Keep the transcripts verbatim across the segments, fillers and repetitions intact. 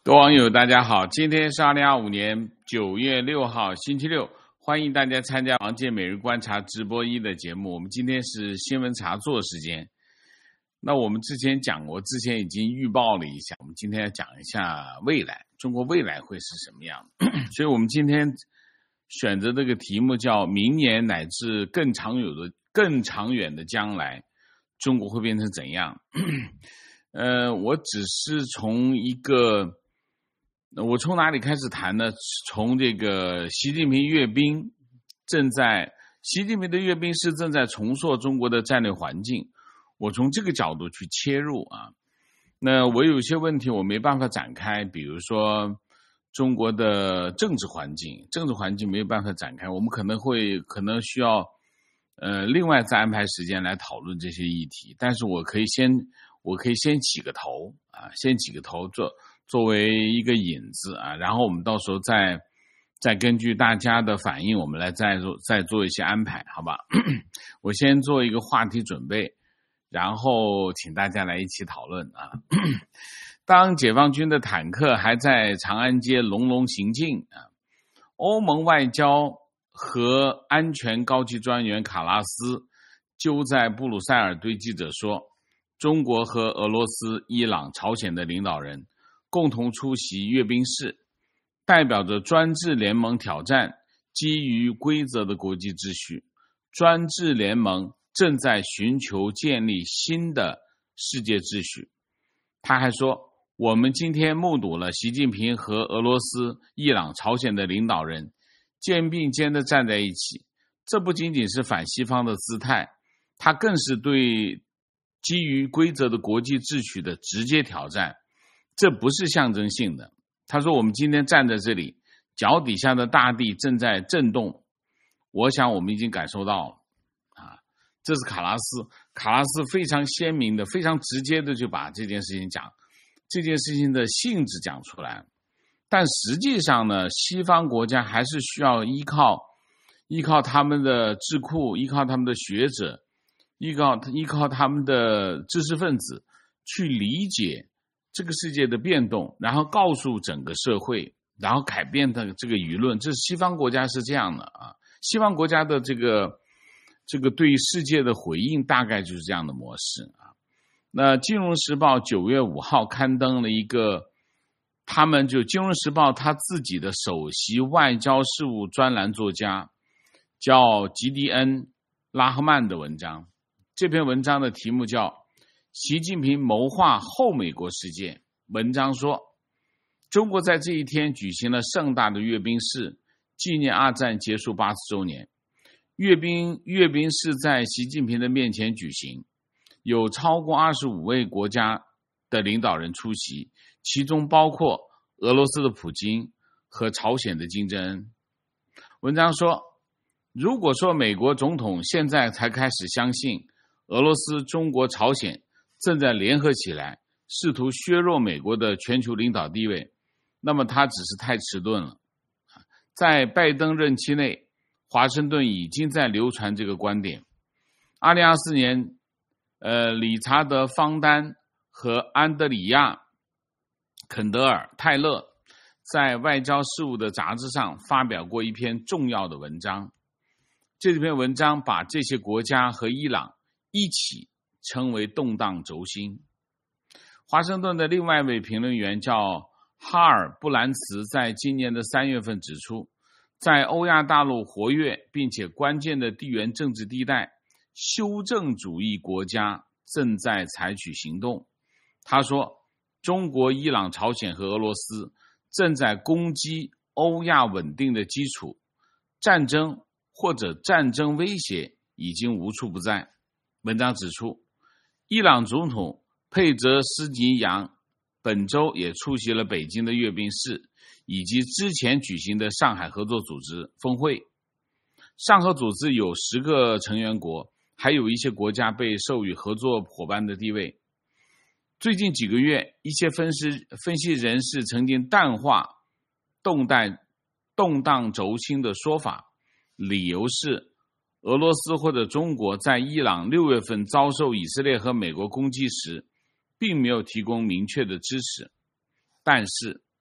各位网友大家好，今天是二零二五年九月六号星期六，欢迎大家参加王健每日观察直播一的节目。我们今天是新闻茶座时间。那我们之前讲过，之前已经预报了一下，我们今天要讲一下未来，中国未来会是什么样的。所以我们今天选择这个题目叫明年乃至更长远的更长远的将来，中国会变成怎样。呃，我只是从一个我从哪里开始谈呢？从这个习近平阅兵正在习近平的阅兵是正在重塑中国的战略环境，我从这个角度去切入啊。那我有些问题我没办法展开，比如说中国的政治环境，政治环境没有办法展开，我们可能会可能需要呃另外再安排时间来讨论这些议题。但是我可以先我可以先起个头啊，先起个头做。作为一个引子啊，然后我们到时候再再根据大家的反应，我们来再做再做一些安排，好吧？我先做一个话题准备，然后请大家来一起讨论啊。当解放军的坦克还在长安街隆隆行进啊，欧盟外交和安全高级专员卡拉斯就在布鲁塞尔对记者说，中国和俄罗斯、伊朗、朝鲜的领导人共同出席阅兵式，代表着专制联盟挑战基于规则的国际秩序。专制联盟正在寻求建立新的世界秩序。他还说，我们今天目睹了习近平和俄罗斯、伊朗、朝鲜的领导人肩并肩地站在一起，这不仅仅是反西方的姿态，它更是对基于规则的国际秩序的直接挑战。这不是象征性的。他说，我们今天站在这里，脚底下的大地正在震动，我想我们已经感受到了啊。这是卡拉斯卡拉斯非常鲜明的非常直接的就把这件事情讲这件事情的性质讲出来。但实际上呢，西方国家还是需要依靠依靠他们的智库，依靠他们的学者，依靠依靠他们的知识分子去理解这个世界的变动，然后告诉整个社会，然后改变的这个舆论。这是西方国家是这样的啊，西方国家的这个这个对世界的回应大概就是这样的模式啊。那《金融时报》九月五号刊登了一个，他们就《金融时报》他自己的首席外交事务专栏作家叫吉迪恩·拉赫曼的文章。这篇文章的题目叫习近平谋划后美国世界。文章说，中国在这一天举行了盛大的阅兵式，纪念二战结束八十周年。阅兵阅兵式在习近平的面前举行，有超过二十五位国家的领导人出席，其中包括俄罗斯的普京和朝鲜的金正恩。文章说，如果说美国总统现在才开始相信俄罗斯、中国、朝鲜正在联合起来试图削弱美国的全球领导地位，那么他只是太迟钝了。在拜登任期内，华盛顿已经在流传这个观点。二零二四年呃，理查德·方丹和安德里亚·肯德尔·泰勒在外交事务的杂志上发表过一篇重要的文章。这篇文章把这些国家和伊朗一起称为动荡轴心。华盛顿的另外一位评论员叫哈尔·布兰茨，在今年的三月份指出，在欧亚大陆活跃并且关键的地缘政治地带，修正主义国家正在采取行动。他说，中国、伊朗、朝鲜和俄罗斯正在攻击欧亚稳定的基础，战争或者战争威胁已经无处不在。文章指出，伊朗总统佩泽斯尼扬本周也出席了北京的阅兵式，以及之前举行的上海合作组织峰会。上合组织有十个成员国，还有一些国家被授予合作伙伴的地位。最近几个月，一些分析分析人士曾经淡化动荡动荡轴心的说法，理由是俄罗斯或者中国在伊朗六月份遭受以色列和美国攻击时，并没有提供明确的支持。但是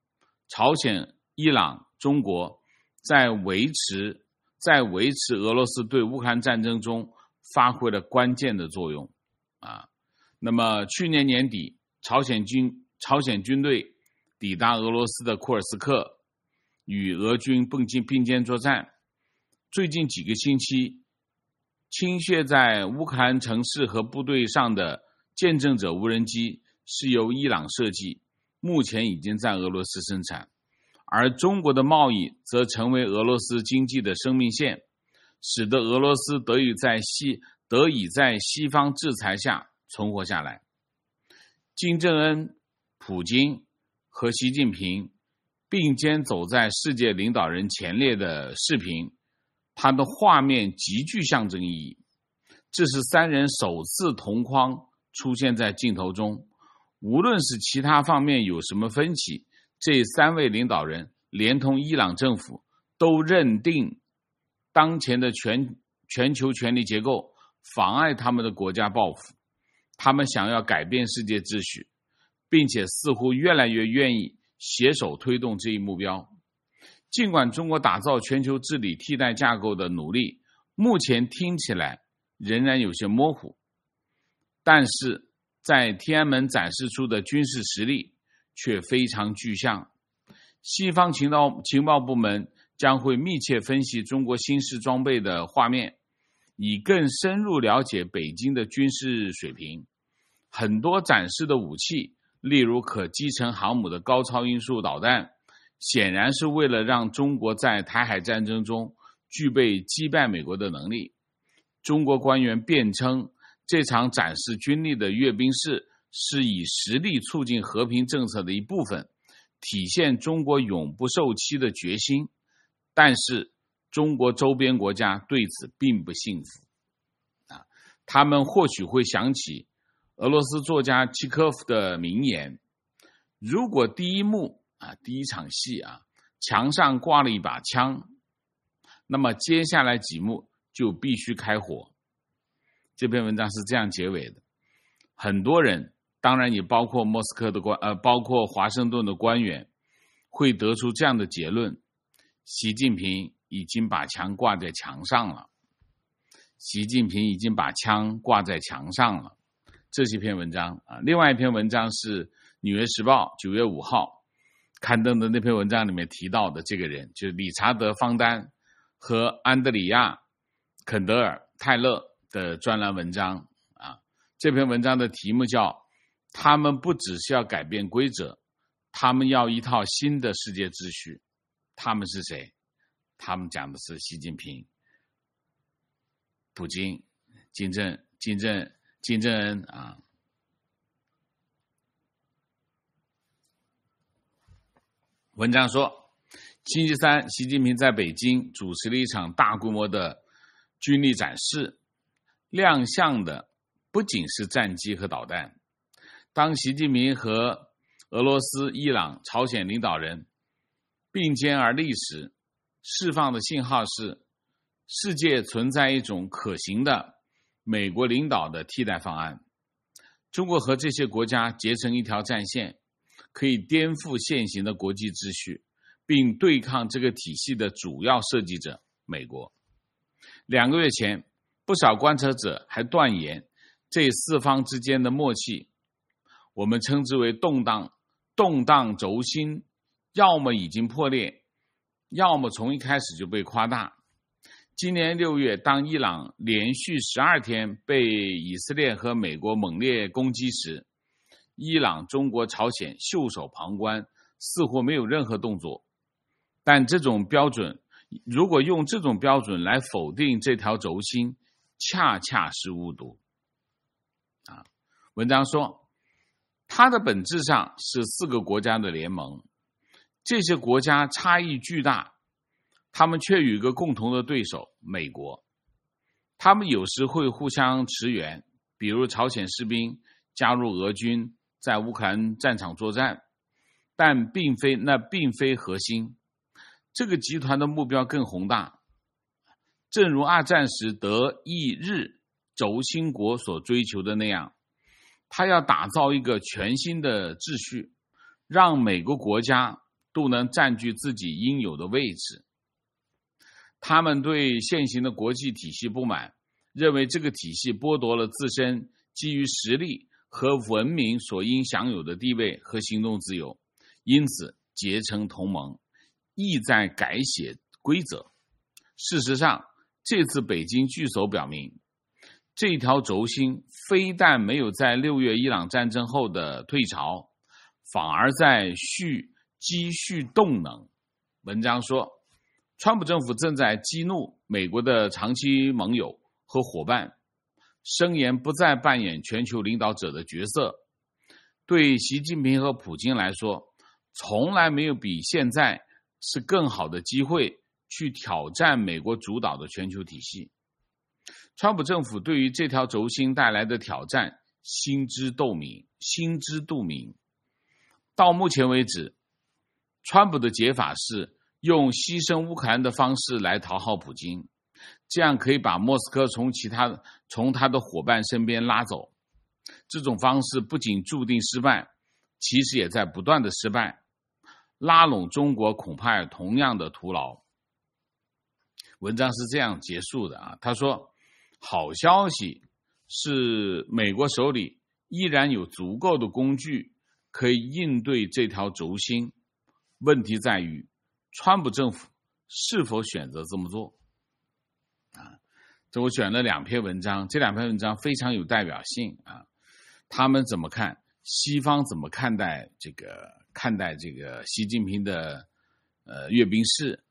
朝鲜、伊朗、中国在维持在维持俄罗斯对乌克兰战争中发挥了关键的作用啊。那么去年年底，朝鲜军朝鲜军队抵达俄罗斯的库尔斯克，与俄军并肩并肩作战。最近几个星期，倾泻在乌克兰城市和部队上的见证者无人机是由伊朗设计，目前已经在俄罗斯生产，而中国的贸易则成为俄罗斯经济的生命线，使得俄罗斯得以在西得以在西方制裁下存活下来。金正恩、普京和习近平并肩走在世界领导人前列的视频，它的画面极具象征意义。这是三人首次同框出现在镜头中，无论是其他方面有什么分歧，这三位领导人连同伊朗政府都认定当前的全全球权力结构妨碍他们的国家抱负，他们想要改变世界秩序，并且似乎越来越愿意携手推动这一目标。尽管中国打造全球治理替代架构的努力目前听起来仍然有些模糊，但是在天安门展示出的军事实力却非常具象。西方情报情报部门将会密切分析中国新式装备的画面，以更深入了解北京的军事水平。很多展示的武器，例如可击沉航母的高超音速导弹，显然是为了让中国在台海战争中具备击败美国的能力。中国官员辩称，这场展示军力的阅兵式是以实力促进和平政策的一部分，体现中国永不受欺的决心。但是中国周边国家对此并不信服啊，他们或许会想起俄罗斯作家契科夫的名言：如果第一幕啊，第一场戏啊，墙上挂了一把枪，那么接下来几幕就必须开火。这篇文章是这样结尾的。很多人，当然也包括莫斯科的官呃，包括华盛顿的官员，会得出这样的结论：习近平已经把枪挂在墙上了。习近平已经把枪挂在墙上了。这是一篇文章啊。另外一篇文章是《纽约时报》九月五号刊登的那篇文章里面提到的这个人，就是理查德·方丹和安德里亚·肯德尔·泰勒的专栏文章啊。这篇文章的题目叫《他们不只是要改变规则，他们要一套新的世界秩序》。他们是谁？他们讲的是习近平、普京、金正、金正、金正恩啊。文章说，星期三，习近平在北京主持了一场大规模的军力展示，亮相的不仅是战机和导弹。当习近平和俄罗斯、伊朗、朝鲜领导人并肩而立时，释放的信号是世界存在一种可行的美国领导的替代方案。中国和这些国家结成一条战线，可以颠覆现行的国际秩序，并对抗这个体系的主要设计者美国。两个月前，不少观察者还断言，这四方之间的默契，我们称之为动荡动荡轴心，要么已经破裂，要么从一开始就被夸大。今年六月，当伊朗连续十二天被以色列和美国猛烈攻击时，伊朗、中国、朝鲜袖手旁观，似乎没有任何动作。但这种标准，如果用这种标准来否定这条轴心，恰恰是误读。啊，文章说，它的本质上是四个国家的联盟，这些国家差异巨大，他们却有一个共同的对手美国。他们有时会互相驰援，比如朝鲜士兵加入俄军在乌克兰战场作战，但并非那并非核心。这个集团的目标更宏大，正如二战时德意日轴心国所追求的那样，他要打造一个全新的秩序，让每个国家都能占据自己应有的位置。他们对现行的国际体系不满，认为这个体系剥夺了自身基于实力和文明所应享有的地位和行动自由，因此结成同盟，意在改写规则。事实上，这次北京聚首表明，这条轴心非但没有在六月伊朗战争后的退潮，反而在续积蓄动能。文章说，川普政府正在激怒美国的长期盟友和伙伴，声言不再扮演全球领导者的角色。对习近平和普京来说，从来没有比现在是更好的机会去挑战美国主导的全球体系。川普政府对于这条轴心带来的挑战心知肚明，心知肚明。到目前为止，川普的解法是用牺牲乌克兰的方式来讨好普京，这样可以把莫斯科从其他从他的伙伴身边拉走。这种方式不仅注定失败，其实也在不断的失败。拉拢中国恐怕同样的徒劳。文章是这样结束的啊，他说，好消息是美国手里依然有足够的工具可以应对这条轴心，问题在于川普政府是否选择这么做啊？这我选了两篇文章，这两篇文章非常有代表性啊。他们怎么看？西方怎么看待这个看待这个习近平的呃阅兵式？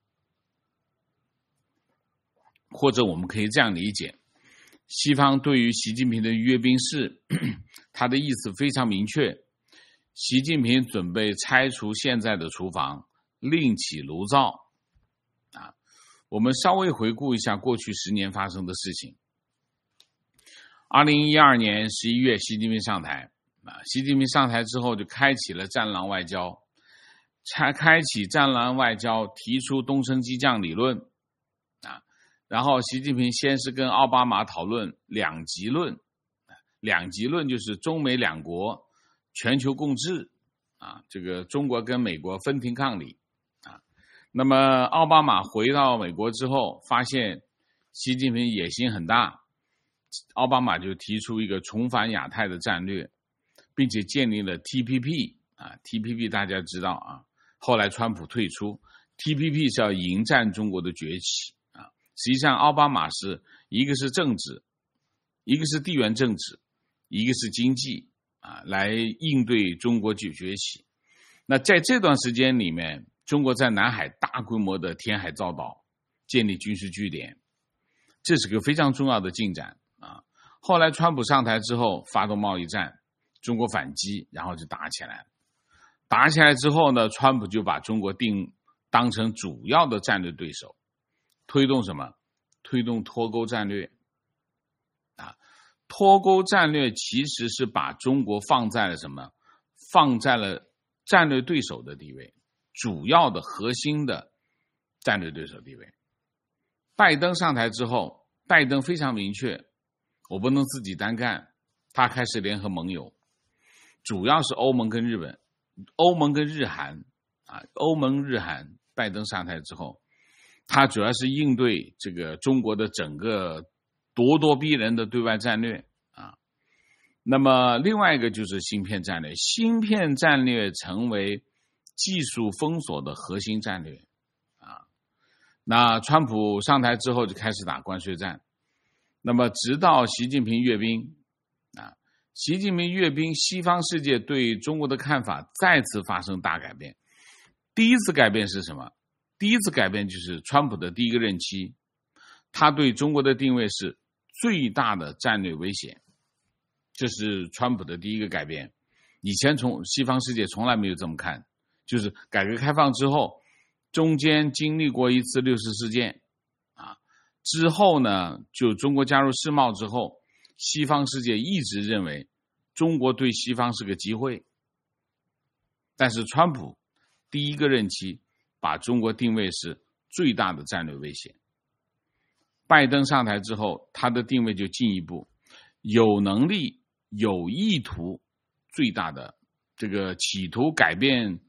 或者我们可以这样理解，西方对于习近平的阅兵式，他的意思非常明确，习近平准备拆除现在的厨房，另起炉灶啊。我们稍微回顾一下过去十年发生的事情。二零一二年十一月，习近平上台啊，习近平上台之后就开启了战狼外交，才开启战狼外交，提出东升激将理论啊。然后习近平先是跟奥巴马讨论两极论，两极论就是中美两国全球共治啊，这个中国跟美国分庭抗礼啊。那么奥巴马回到美国之后，发现习近平野心很大，奥巴马就提出一个重返亚太的战略，并且建立了 T P P 啊 ，T P P 大家知道啊，后来川普退出 ，T P P 是要迎战中国的崛起啊。实际上，奥巴马是一个是政治，一个是地缘政治，一个是经济啊，来应对中国崛起。那在这段时间里面，中国在南海大规模的填海造岛，建立军事据点，这是个非常重要的进展啊。后来川普上台之后，发动贸易战，中国反击，然后就打起来了。打起来之后呢，川普就把中国定当成主要的战略对手，推动什么？推动脱钩战略啊。脱钩战略其实是把中国放在了什么？放在了战略对手的地位，主要的核心的战略对手地位。拜登上台之后，拜登非常明确，我不能自己单干，他开始联合盟友，主要是欧盟跟日本，欧盟跟日韩啊，欧盟日韩。拜登上台之后，他主要是应对这个中国的整个咄咄逼人的对外战略啊。那么另外一个就是芯片战略，芯片战略成为技术封锁的核心战略啊。那川普上台之后就开始打关税战，那么直到习近平阅兵啊，习近平阅兵，西方世界对中国的看法再次发生大改变。第一次改变是什么？第一次改变就是川普的第一个任期，他对中国的定位是最大的战略威胁，这是川普的第一个改变。以前从西方世界从来没有这么看，就是改革开放之后，中间经历过一次六四事件啊，之后呢，就中国加入世贸之后，西方世界一直认为中国对西方是个机会，但是川普第一个任期把中国定位是最大的战略威胁。拜登上台之后，他的定位就进一步有能力有意图最大的这个企图改变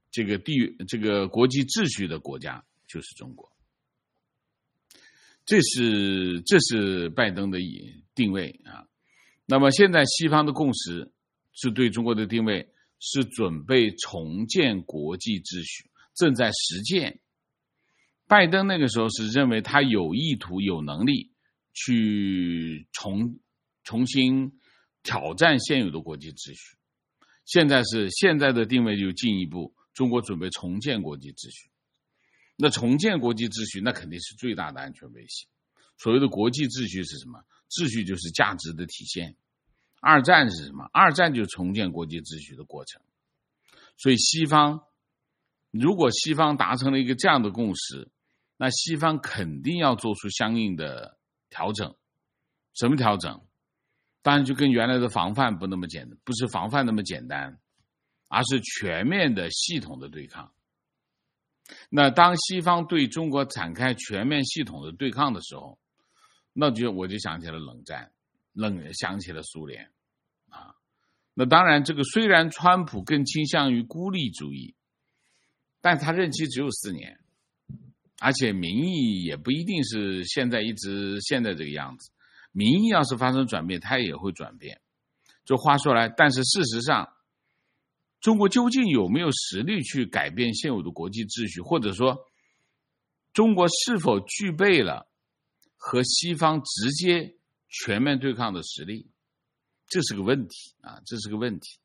这个地这个国际秩序的国家就是中国。这是这是拜登的定位啊。那么现在西方的共识是对中国的定位是准备重建国际秩序，正在实践。拜登那个时候是认为他有意图、有能力去重重新挑战现有的国际秩序。现在是现在的定位就进一步，中国准备重建国际秩序。那重建国际秩序，那肯定是最大的安全威胁。所谓的国际秩序是什么？秩序就是价值的体现。二战是什么？二战就是重建国际秩序的过程。所以西方，如果西方达成了一个这样的共识，那西方肯定要做出相应的调整。什么调整？当然就跟原来的防范不那么简单，不是防范那么简单，而是全面的系统的对抗。那当西方对中国展开全面系统的对抗的时候，那就我就想起了冷战，冷想起了苏联啊。那当然，这个虽然川普更倾向于孤立主义，但他任期只有四年，而且民意也不一定是现在一直现在这个样子。民意要是发生转变，它也会转变。这话说来，但是事实上，中国究竟有没有实力去改变现有的国际秩序，或者说，中国是否具备了和西方直接全面对抗的实力？这是个问题啊，这是个问题。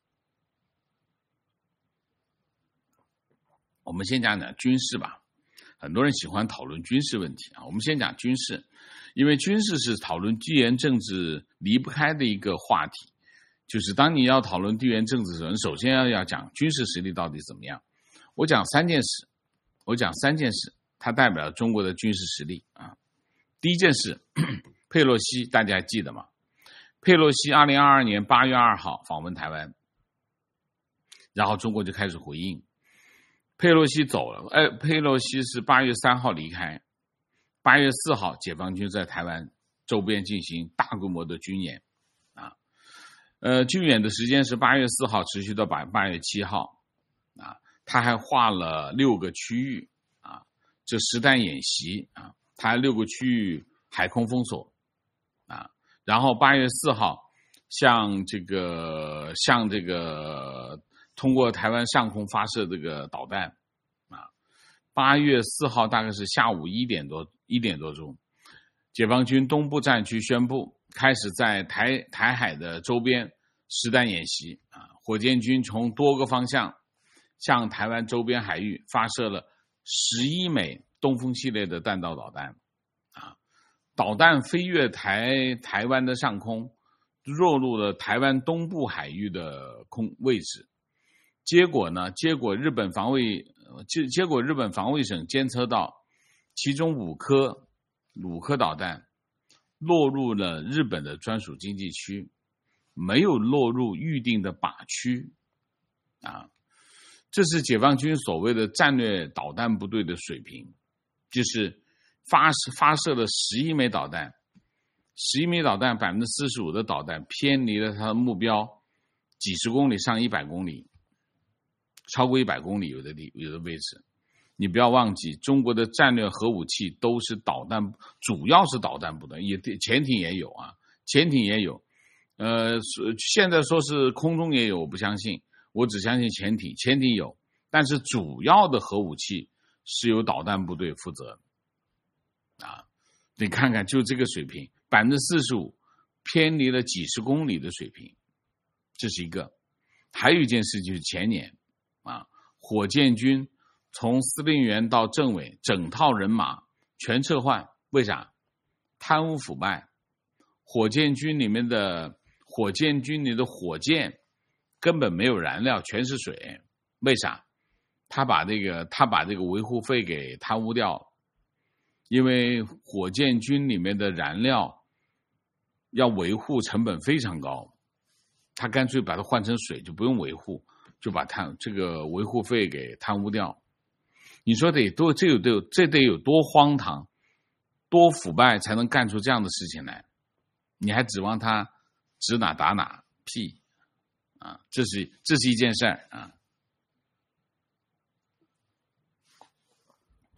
我们先讲讲军事吧，很多人喜欢讨论军事问题啊。我们先讲军事，因为军事是讨论地缘政治离不开的一个话题。就是当你要讨论地缘政治的时候，你首先要要讲军事实力到底怎么样。我讲三件事，我讲三件事，它代表中国的军事实力啊。第一件事，佩洛西大家还记得吗？佩洛西二零二二年八月二号访问台湾，然后中国就开始回应。佩洛西走了，哎，佩洛西是八月三号离开，八月四号解放军在台湾周边进行大规模的军演啊。呃，军演的时间是八月四号持续到八八月七号，啊，他还划了六个区域啊，这实弹演习啊，他还六个区域海空封锁啊，然后八月四号向这个向这个通过台湾上空发射这个导弹啊，八月四号大概是下午一点多一点多钟，解放军东部战区宣布开始在台台海的周边实弹演习啊，火箭军从多个方向向台湾周边海域发射了十一枚东风系列的弹道导弹啊，导弹飞越台台湾的上空，落入了台湾东部海域的空位置。结果呢？结果日本防卫结结果日本防卫省监测到，其中五颗五颗导弹落入了日本的专属经济区，没有落入预定的靶区啊。这是解放军所谓的战略导弹部队的水平，就是发发射了十一枚导弹，十一枚导弹百分之四十五的导弹偏离了它的目标几十公里上一百公里。超过一百公里有的地有的位置，你不要忘记，中国的战略核武器都是导弹，主要是导弹部队，也潜艇也有啊，潜艇也有，呃，现在说是空中也有，我不相信，我只相信潜艇，潜艇有，但是主要的核武器是由导弹部队负责啊。你看看，就这个水平，百分之四十五，偏离了几十公里的水平，这是一个。还有一件事就是前年。啊，火箭军从司令员到政委，整套人马全撤换，为啥？贪污腐败。火箭军里面的火箭军里的火箭根本没有燃料，全是水，为啥？他把这个他把这个维护费给贪污掉了，因为火箭军里面的燃料要维护成本非常高，他干脆把它换成水，就不用维护。就把贪这个维护费给贪污掉，你说得多这有得这得有多荒唐、多腐败才能干出这样的事情来？你还指望他指哪打哪？屁啊！这是这是一件事儿啊。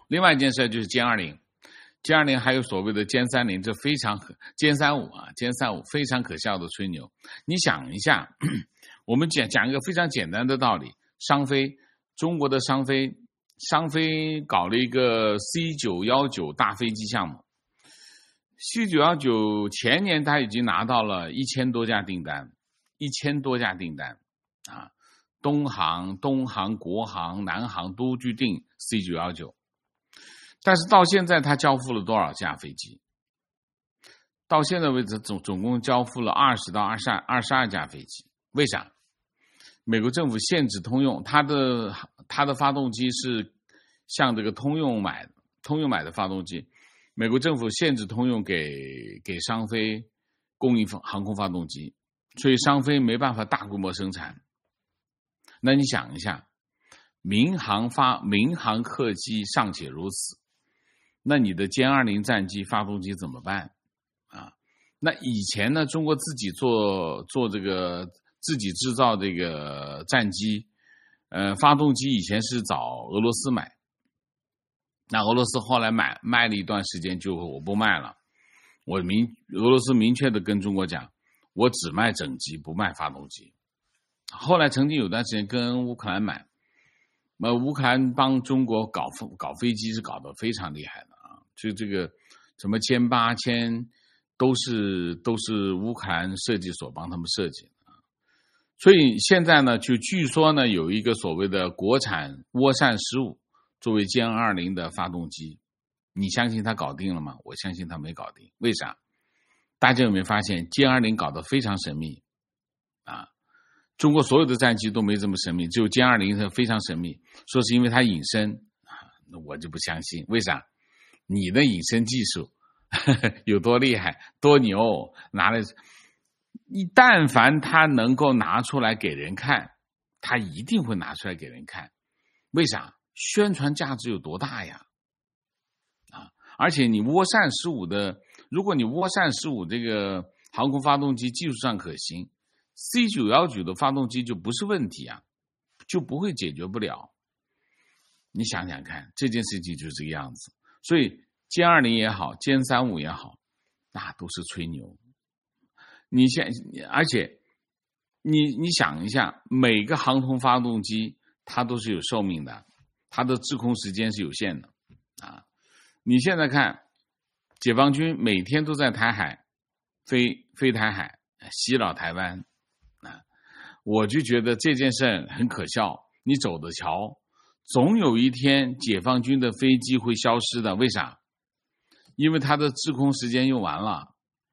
另外一件事就是歼二零，歼二零还有所谓的歼三零，这非常可歼三五啊，歼三五非常可笑的吹牛。你想一下，我们讲讲一个非常简单的道理，商飞，中国的商飞，商飞搞了一个 C 九一九大飞机项目。C 九一九前年他已经拿到了一千多架订单，一千多架订单啊，东航、东航、国航、南航都去订 C 九一九，但是到现在他交付了多少架飞机？到现在为止总总共交付了二十到二十二二十二架飞机。为啥？美国政府限制通用，它的它的发动机是向这个通用买的，通用买的发动机。美国政府限制通用给给商飞供应航空发动机，所以商飞没办法大规模生产。那你想一下，民航发民航客机尚且如此，那你的歼二零战机发动机怎么办啊？那以前呢，中国自己做做这个自己制造这个战机，呃，发动机以前是找俄罗斯买。那俄罗斯后来买卖了一段时间，就我不卖了。我明俄罗斯明确的跟中国讲，我只卖整机，不卖发动机。后来曾经有段时间跟乌克兰买，那乌克兰帮中国搞搞飞机是搞得非常厉害的啊，就这个什么歼八千都是都是乌克兰设计所帮他们设计的啊。所以现在呢，就据说呢有一个所谓的国产涡扇十五。作为歼二零的发动机，你相信它搞定了吗？我相信它没搞定。为啥？大家有没有发现歼二零搞得非常神秘啊？中国所有的战机都没这么神秘，只有歼二零非常神秘，说是因为它隐身啊，那我就不相信。为啥？你的隐身技术呵呵有多厉害多牛，拿来你但凡它能够拿出来给人看，它一定会拿出来给人看。为啥？宣传价值有多大呀？啊！而且你涡扇十五的，如果你涡扇十五这个航空发动机技术上可行 ，C 九一九的发动机就不是问题啊，就不会解决不了。你想想看，这件事情就是这个样子。所以歼二零也好，歼三五也好，那都是吹牛。你现而且你你想一下，每个航空发动机它都是有寿命的。它的滞空时间是有限的啊！你现在看，解放军每天都在台海飞飞台海，袭扰台湾啊！我就觉得这件事很可笑。你走着瞧，总有一天解放军的飞机会消失的。为啥？因为它的滞空时间用完了。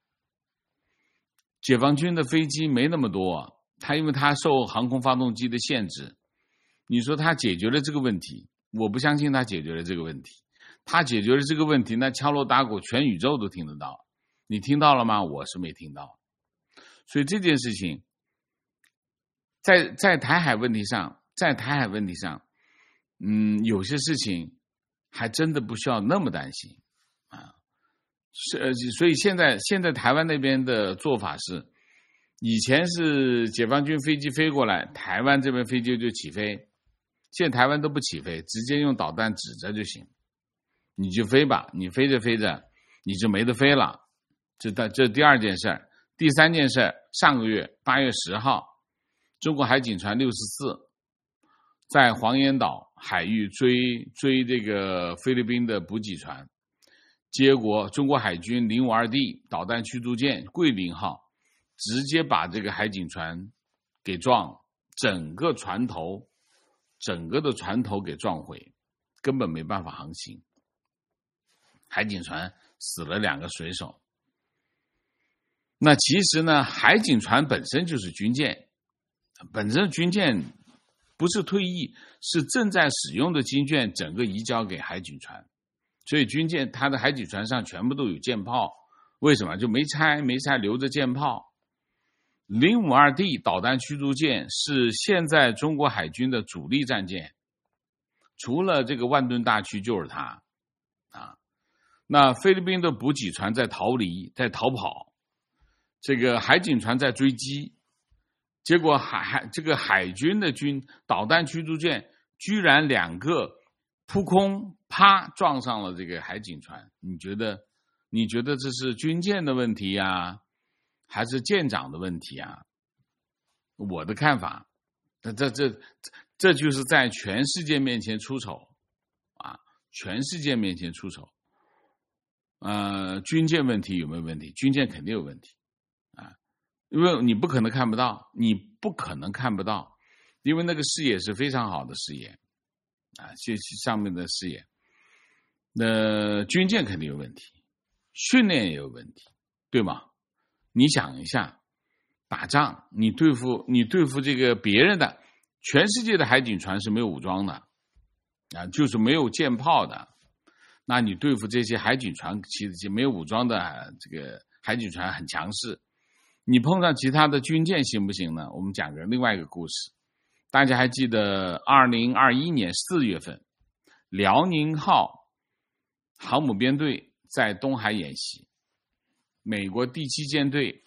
解放军的飞机没那么多，它因为它受航空发动机的限制。你说他解决了这个问题，我不相信他解决了这个问题。他解决了这个问题，那敲锣打鼓全宇宙都听得到。你听到了吗？我是没听到。所以这件事情在在台海问题上在台海问题上嗯，有些事情还真的不需要那么担心啊。是所以现在现在台湾那边的做法是，以前是解放军飞机飞过来，台湾这边飞机就起飞。现在台湾都不起飞，直接用导弹指着就行，你就飞吧，你飞着飞着你就没得飞了。这这第二件事。第三件事，上个月八月十号，中国海警船六十四在黄岩岛海域追追这个菲律宾的补给船，结果中国海军零五二 D 导弹驱逐舰桂林号直接把这个海警船给撞，整个船头整个的船头给撞毁，根本没办法航行。海警船死了两个水手。那其实呢，海警船本身就是军舰，本身军舰不是退役，是正在使用的军舰，整个移交给海警船。所以军舰它的海警船上全部都有舰炮，为什么？就没拆没拆留着舰炮。零五二 D 导弹驱逐舰是现在中国海军的主力战舰，除了这个万吨大驱就是它啊。那菲律宾的补给船在逃离，在逃跑，这个海警船在追击，结果海海这个海军的军导弹驱逐舰居然两个扑空啪撞上了这个海警船，你觉得你觉得这是军舰的问题呀，还是舰长的问题啊？我的看法，这这这这就是在全世界面前出丑啊！全世界面前出丑。呃，军舰问题有没有问题？军舰肯定有问题啊，因为你不可能看不到，你不可能看不到，因为那个视野是非常好的视野啊，这上面的视野。那军舰肯定有问题，训练也有问题，对吗？你想一下，打仗你对付你对付这个别人的，全世界的海警船是没有武装的啊，就是没有舰炮的。那你对付这些海警船，其实没有武装的这个海警船很强势。你碰上其他的军舰行不行呢？我们讲个另外一个故事，大家还记得二零二一年四月份，辽宁号航母编队在东海演习，美国第七舰队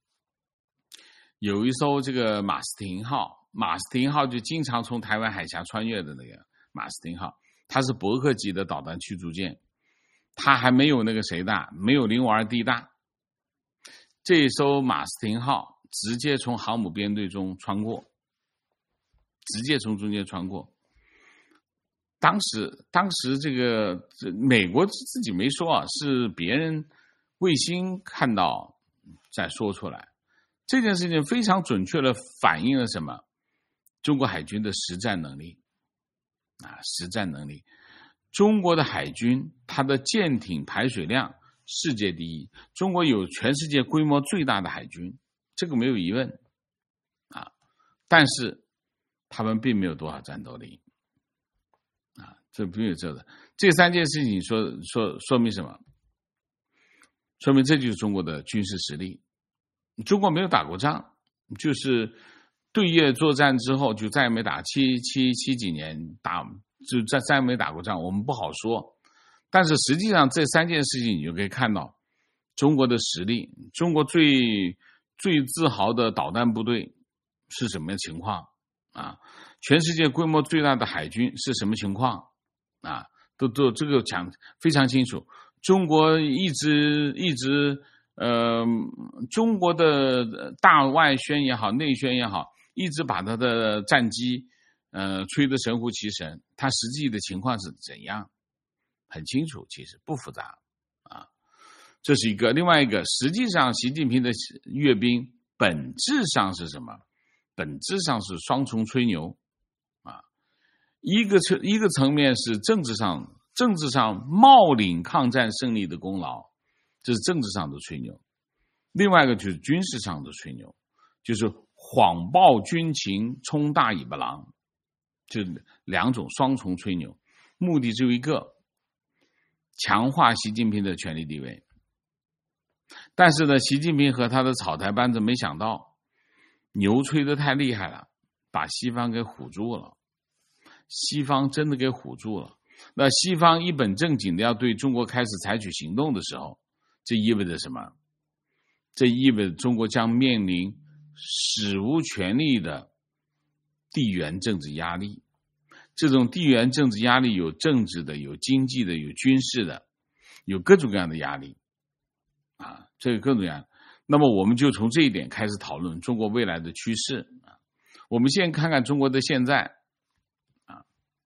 有一艘这个马斯廷号，马斯廷号就经常从台湾海峡穿越的那个马斯廷号，它是伯克级的导弹驱逐舰，它还没有那个谁大，没有零五二 D 大。这艘马斯廷号直接从航母编队中穿过，直接从中间穿过。当时，当时这个这美国自己没说啊，是别人卫星看到再说出来。这件事情非常准确地反映了什么？中国海军的实战能力啊，实战能力。中国的海军，它的舰艇排水量世界第一，中国有全世界规模最大的海军，这个没有疑问啊。但是他们并没有多少战斗力啊，这并没有这个。这三件事情说说说明什么？说明这就是中国的军事实力。中国没有打过仗，就是对越作战之后就再也没打，七七七几年打就再再也没打过仗，我们不好说。但是实际上这三件事情你就可以看到中国的实力，中国最最自豪的导弹部队是什么情况啊？全世界规模最大的海军是什么情况啊？都都这个讲非常清楚。中国一直一直呃，中国的大外宣也好，内宣也好，一直把他的战机呃吹得神乎其神，他实际的情况是怎样？很清楚，其实不复杂啊。这是一个，另外一个，实际上习近平的阅兵本质上是什么？本质上是双重吹牛啊。一个层一个层面是政治上政治上冒领抗战胜利的功劳，这是政治上的吹牛；另外一个就是军事上的吹牛，就是谎报军情，充大尾巴狼，就两种双重吹牛，目的只有一个。强化习近平的权力地位，但是呢，习近平和他的草台班子没想到，牛吹得太厉害了，把西方给唬住了。西方真的给唬住了。那西方一本正经的要对中国开始采取行动的时候，这意味着什么？这意味着中国将面临史无前例的地缘政治压力。这种地缘政治压力有政治的，有经济的，有军事的，有各种各样的压力啊，这个各种各样。那么我们就从这一点开始讨论中国未来的趋势啊。我们先看看中国的现在啊。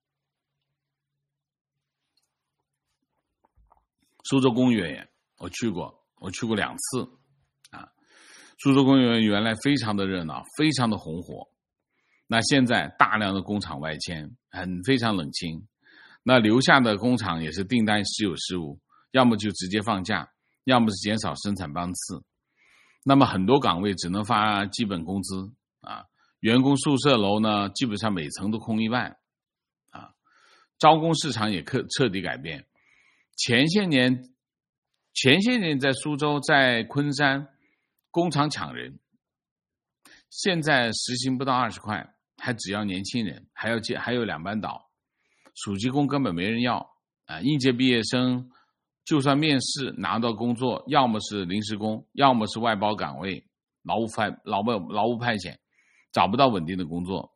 苏州工业我去过，我去过两次啊。苏州工业园原来非常的热闹，非常的红火。那现在大量的工厂外迁，很非常冷清。那留下的工厂也是订单时有时无，要么就直接放假，要么是减少生产班次。那么很多岗位只能发基本工资啊，员工宿舍楼呢，基本上每层都空一半啊。招工市场也彻彻底改变。前些年，前些年在苏州、在昆山，工厂抢人，现在时薪不到二十块。还只要年轻人，还要接还有两班倒，暑期工根本没人要啊！应届毕业生就算面试拿到工作，要么是临时工，要么是外包岗位，劳务派劳务劳务派遣，找不到稳定的工作。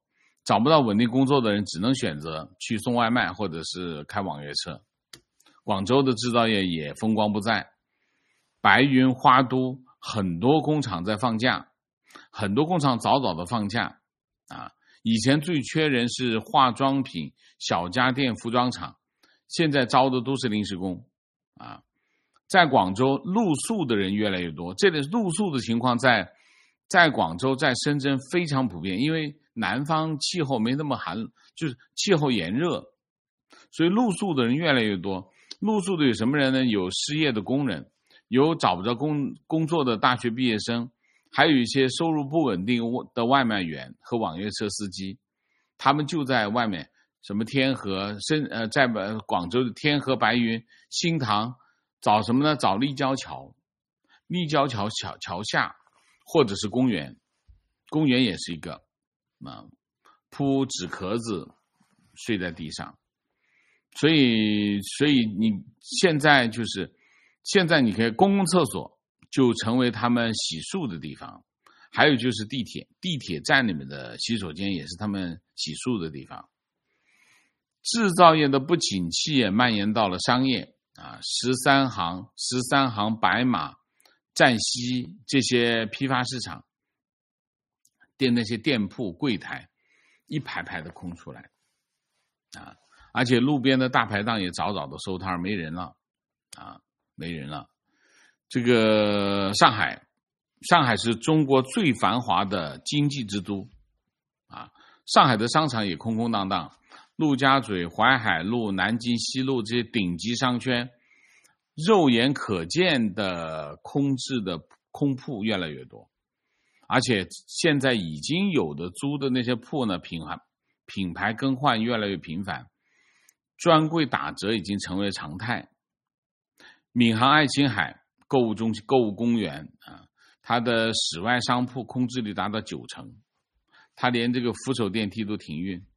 找不到稳定工作的人只能选择去送外卖或者是开网约车。广州的制造业也风光不再，白云、花都很多工厂在放假，很多工厂早早的放假啊。以前最缺人是化妆品、小家电、服装厂，现在招的都是临时工啊。在广州露宿的人越来越多，这里露宿的情况在在广州、在深圳非常普遍，因为南方气候没那么寒，就是气候炎热，所以露宿的人越来越多。露宿的有什么人呢？有失业的工人，有找不着工工作的大学毕业生，还有一些收入不稳定的外卖员和网约车司机，他们就在外面，什么天河、深呃，在广州的天河、白云、新塘，找什么呢？找立交桥，立交桥桥桥下，或者是公园，公园也是一个啊，铺纸壳子睡在地上。所以，所以你现在就是，现在你可以公共厕所就成为他们洗漱的地方，还有就是地铁，地铁站里面的洗手间也是他们洗漱的地方。制造业的不景气也蔓延到了商业啊，十三行、十三行、白马、占西这些批发市场店那些店铺柜台一排排的空出来啊。而且路边的大排档也早早的收摊，没人了啊，没人了。这个上海，上海是中国最繁华的经济之都啊，上海的商场也空空荡荡，陆家嘴、淮海路、南京西路这些顶级商圈，肉眼可见的空置的空铺越来越多，而且现在已经有的租的那些铺呢，品牌品牌更换越来越频繁。专柜打折已经成为常态。闵行爱琴海购物中心、购物公园啊，它的室外商铺空置率达到九成，它连这个扶手电梯都停运。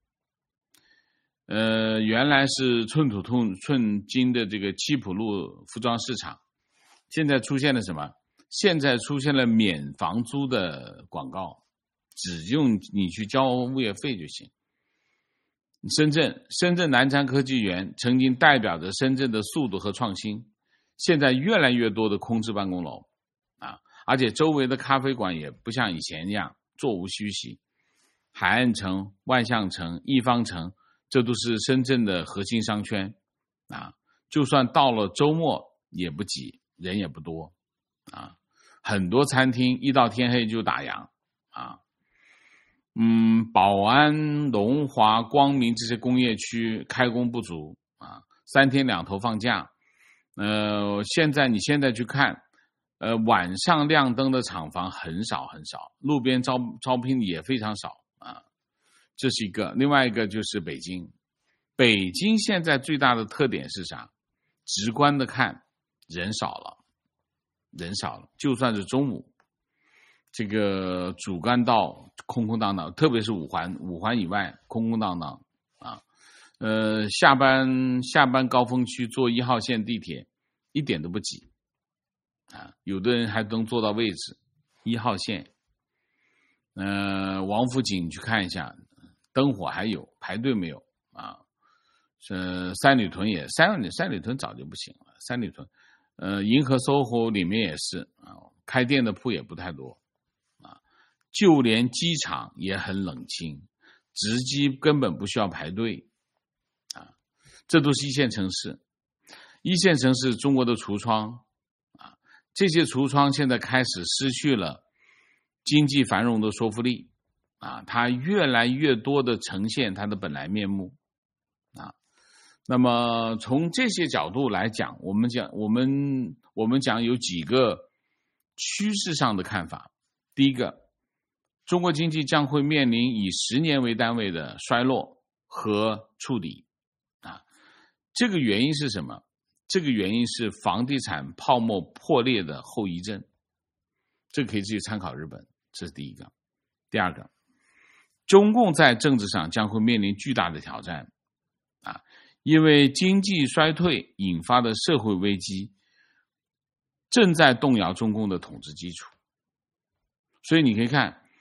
呃，原来是寸土寸金的这个七浦路服装市场，现在出现了什么？现在出现了免房租的广告，只用你去交物业费就行。深圳，深圳南昌科技园曾经代表着深圳的速度和创新，现在越来越多的空置办公楼啊，而且周围的咖啡馆也不像以前一样座无虚席。海岸城、万象城、一方城，这都是深圳的核心商圈啊，就算到了周末也不挤，人也不多啊，很多餐厅一到天黑就打烊啊。嗯，宝安、龙华、光明这些工业区开工不足啊，三天两头放假。呃，现在你现在去看，呃，晚上亮灯的厂房很少很少，路边招招聘也非常少啊，这是一个。另外一个就是北京，北京现在最大的特点是啥？直观的看，人少了，人少了，就算是中午。这个主干道空空荡荡，特别是五环，五环以外空空荡荡啊。呃，下班下班高峰区坐一号线地铁一点都不挤啊，有的人还能坐到位置。一号线，呃，王府井去看一下，灯火还有，排队没有啊。呃，三里屯也三里三里屯早就不行了，三里屯，呃，银河 S O H O 里面也是啊，开店的铺也不太多。就连机场也很冷清，直机根本不需要排队啊，这都是一线城市。一线城市中国的橱窗啊，这些橱窗现在开始失去了经济繁荣的说服力啊，它越来越多的呈现它的本来面目啊。那么从这些角度来讲，我们讲我们我们讲有几个趋势上的看法。第一个，中国经济将会面临以十年为单位的衰落和触底啊，这个原因是什么？这个原因是房地产泡沫破裂的后遗症，这个可以继续参考日本，这是第一个。第二个，中共在政治上将会面临巨大的挑战啊，因为经济衰退引发的社会危机正在动摇中共的统治基础。所以你可以看，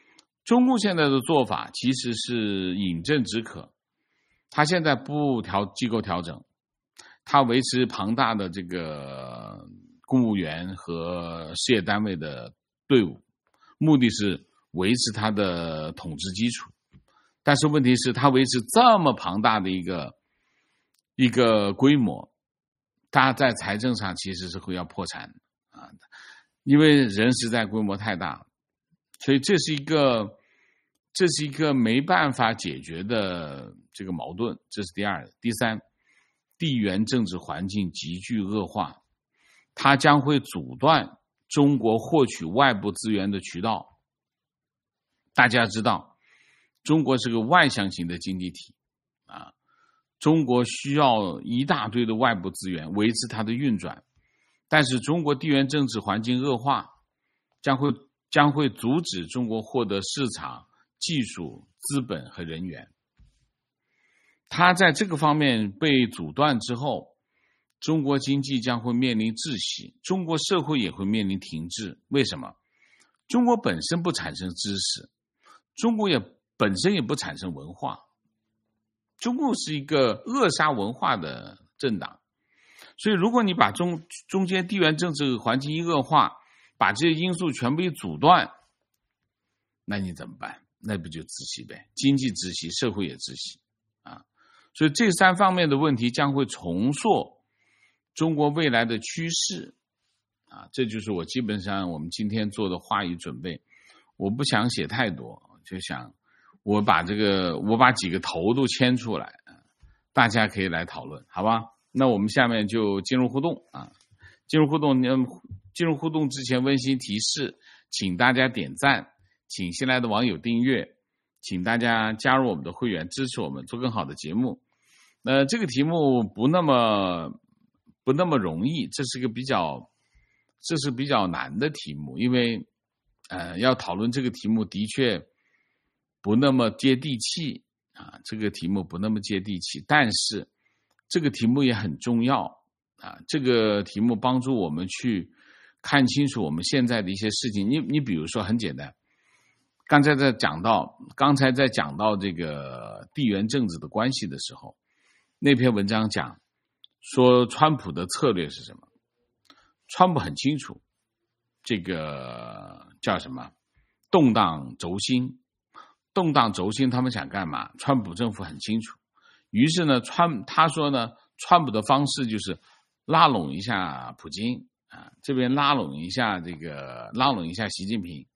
中共现在的做法其实是饮鸩止渴，他现在不调机构调整，他维持庞大的这个公务员和事业单位的队伍，目的是维持他的统治基础。但是问题是，他维持这么庞大的一个一个规模，他在财政上其实是会要破产啊，因为人实在规模太大，所以这是一个这是一个没办法解决的这个矛盾，这是第二。第三，地缘政治环境急剧恶化，它将会阻断中国获取外部资源的渠道。大家知道，中国是个外向型的经济体啊，中国需要一大堆的外部资源维持它的运转，但是中国地缘政治环境恶化，将会将会阻止中国获得市场、技术、资本和人员。它在这个方面被阻断之后，中国经济将会面临窒息，中国社会也会面临停滞。为什么？中国本身不产生知识，中国也本身也不产生文化，中共是一个扼杀文化的政党，所以如果你把中中间地缘政治环境一恶化，把这些因素全部一阻断，那你怎么办？那不就窒息呗？经济窒息，社会也窒息啊！所以这三方面的问题将会重塑中国未来的趋势啊！这就是我基本上我们今天做的话语准备。我不想写太多，就想我把这个我把几个头都牵出来，大家可以来讨论，好吧？那我们下面就进入互动啊！进入互动，进入互动之前温馨提示，请大家点赞，请新来的网友订阅，请大家加入我们的会员，支持我们做更好的节目。那这个题目不那么不那么容易，这是个比较这是比较难的题目，因为呃要讨论这个题目的确不那么接地气啊，这个题目不那么接地气，但是这个题目也很重要啊，这个题目帮助我们去看清楚我们现在的一些事情。你你比如说很简单，刚才在讲到刚才在讲到这个地缘政治的关系的时候，那篇文章讲说川普的策略是什么？川普很清楚，这个叫什么？动荡轴心。动荡轴心他们想干嘛？川普政府很清楚。于是呢，川他说呢，川普的方式就是拉拢一下普京啊，这边拉拢一下这个拉拢一下习近平。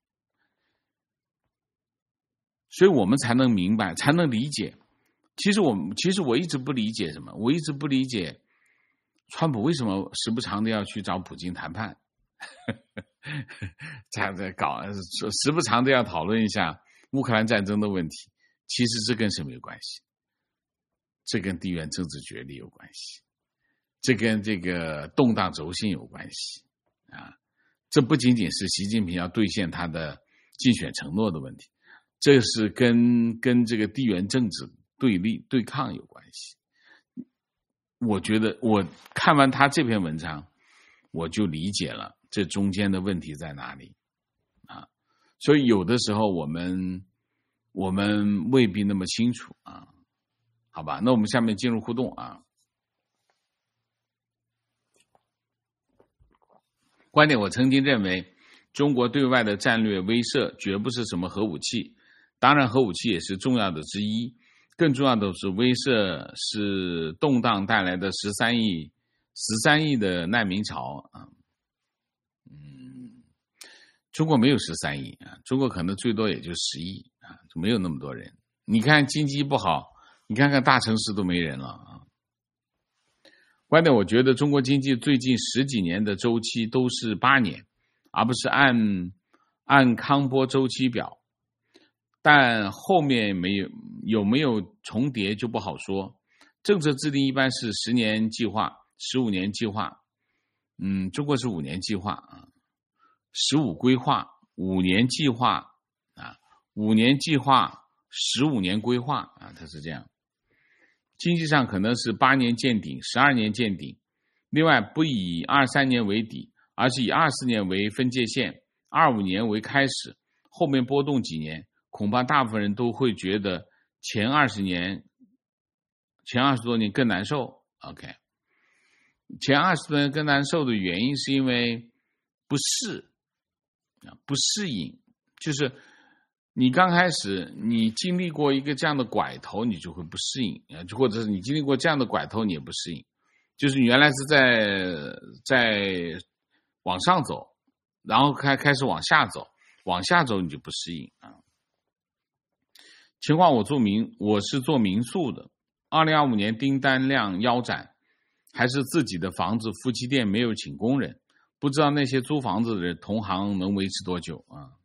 所以我们才能明白，才能理解。其实我其实我一直不理解什么，我一直不理解川普为什么时不常的要去找普京谈判，他在搞时不常的要讨论一下乌克兰战争的问题。其实这跟什么有关系？这跟地缘政治角力有关系，这跟这个动荡轴心有关系啊！这不仅仅是习近平要兑现他的竞选承诺的问题，这是跟跟这个地缘政治对立对抗有关系。我觉得我看完他这篇文章，我就理解了这中间的问题在哪里啊！所以有的时候我们我们未必那么清楚啊。好吧，那我们下面进入互动啊。观点，我曾经认为中国对外的战略威慑绝不是什么核武器，当然核武器也是重要的之一，更重要的是威慑是动荡带来的十三亿十三亿的难民潮啊。嗯，中国没有十三亿啊，中国可能最多也就十亿啊，就没有那么多人。你看经济不好，你看看大城市都没人了啊！观点，我觉得中国经济最近十几年的周期都是八年，而不是按按康波周期表，但后面没有有没有重叠就不好说。政策制定一般是十年计划、十五年计划，嗯，中国是五年计划啊，十五规划、五年计划啊，五年计划、十五年规划啊，它是这样。经济上可能是八年见顶，十二年见顶。另外，不以二三年为底，而是以二四年为分界线，二五年为开始，后面波动几年恐怕大部分人都会觉得前二十年、前二十多年更难受。OK， 前二十多年更难受的原因是因为不适、不适应，就是你刚开始你经历过一个这样的拐头，你就会不适应，或者是你经历过这样的拐头，你也不适应。就是你原来是在在往上走，然后开开始往下走，往下走你就不适应啊。情况我做民，我是做民宿的。二零二五年订单量腰斩，还是自己的房子，夫妻店没有请工人，不知道那些租房子的人同行能维持多久啊？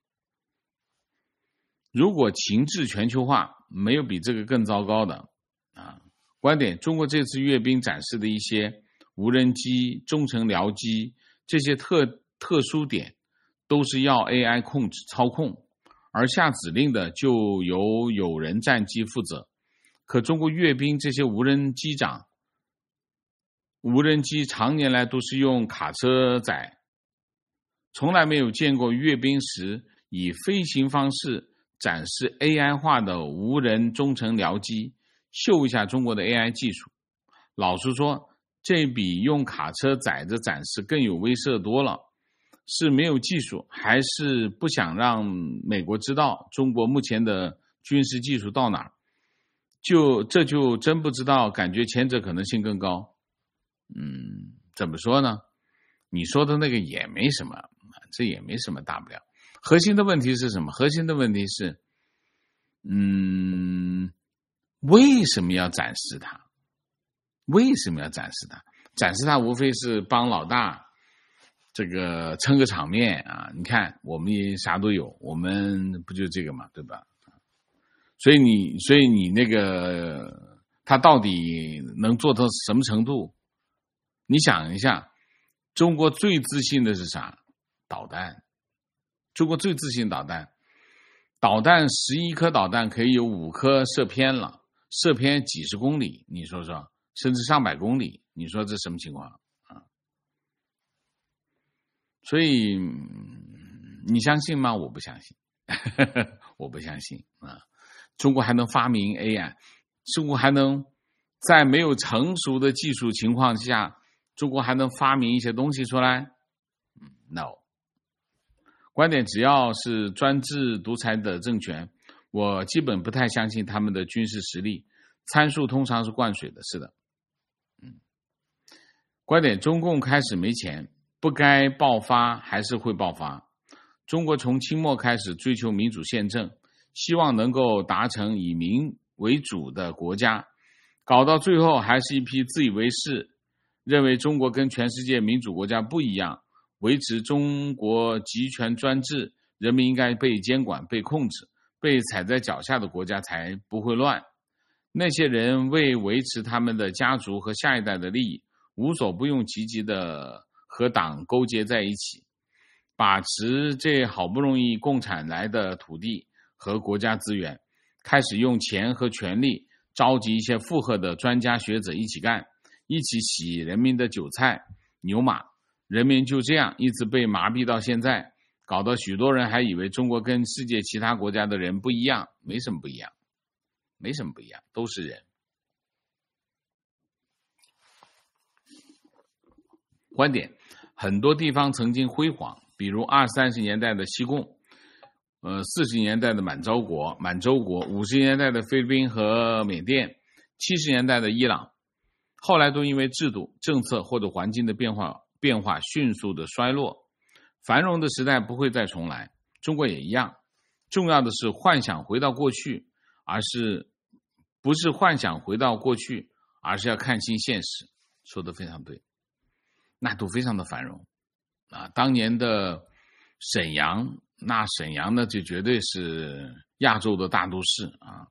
如果情志全球化，没有比这个更糟糕的啊。观点：中国这次阅兵展示的一些无人机、中程僚机这些特特殊点，都是要 A I 控制操控。而下指令的就由有人战机负责，可中国阅兵这些无人机长，无人机常年来都是用卡车载，从来没有见过阅兵时以飞行方式展示 A I 化的无人中程僚机，秀一下中国的 A I 技术。老实说，这比用卡车载着展示更有威慑多了。是没有技术，还是不想让美国知道中国目前的军事技术到哪儿？就这就真不知道，感觉前者可能性更高。嗯，怎么说呢？你说的那个也没什么，这也没什么大不了。核心的问题是什么？核心的问题是，嗯，为什么要展示它？为什么要展示它？展示它无非是帮老大这个撑个场面啊！你看，我们也啥都有，我们不就这个嘛，对吧？所以你，所以你那个他到底能做到什么程度？你想一下，中国最自信的是啥？导弹。中国最自信导弹，导弹十一颗导弹可以有五颗射偏了，射偏几十公里，你说说，甚至上百公里，你说这什么情况？所以你相信吗？我不相信我不相信啊！中国还能发明 A I， 中国还能在没有成熟的技术情况下，中国还能发明一些东西出来 ？No。观点：只要是专制独裁的政权，我基本不太相信他们的军事实力，参数通常是灌水的。是的，嗯。观点：中共开始没钱。不该爆发还是会爆发。中国从清末开始追求民主宪政，希望能够达成以民为主的国家，搞到最后还是一批自以为是，认为中国跟全世界民主国家不一样，维持中国集权专制，人民应该被监管、被控制，被踩在脚下的国家才不会乱。那些人为维持他们的家族和下一代的利益，无所不用其极的和党勾结在一起，把持这好不容易共产来的土地和国家资源，开始用钱和权力召集一些附和的专家学者一起干，一起洗人民的韭菜牛马。人民就这样一直被麻痹到现在，搞得许多人还以为中国跟世界其他国家的人不一样，没什么不一样，没什么不一样，都是人。观点：很多地方曾经辉煌，比如二三十年代的西贡，呃，四十年代的满洲国、满洲国，五十年代的菲律宾和缅甸，七十年代的伊朗，后来都因为制度、政策或者环境的变化变化迅速的衰落。繁荣的时代不会再重来，中国也一样。重要的是幻想回到过去，而是不是幻想回到过去，而是要看清现实。说得非常对。那都非常的繁荣啊！当年的沈阳，那沈阳呢就绝对是亚洲的大都市啊。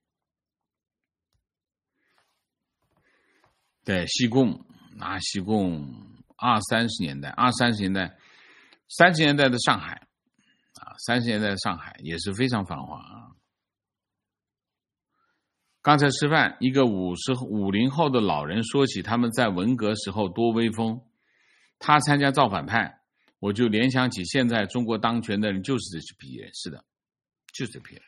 对，西贡，那西贡二三十年代，二三十年代，三十年代的上海啊，三十年代的上海也是非常繁华啊。刚才吃饭，一个五十五零后的老人说起他们在文革时候多威风。他参加造反派，我就联想起现在中国当权的人就是这批人，是的，就是这批人啊。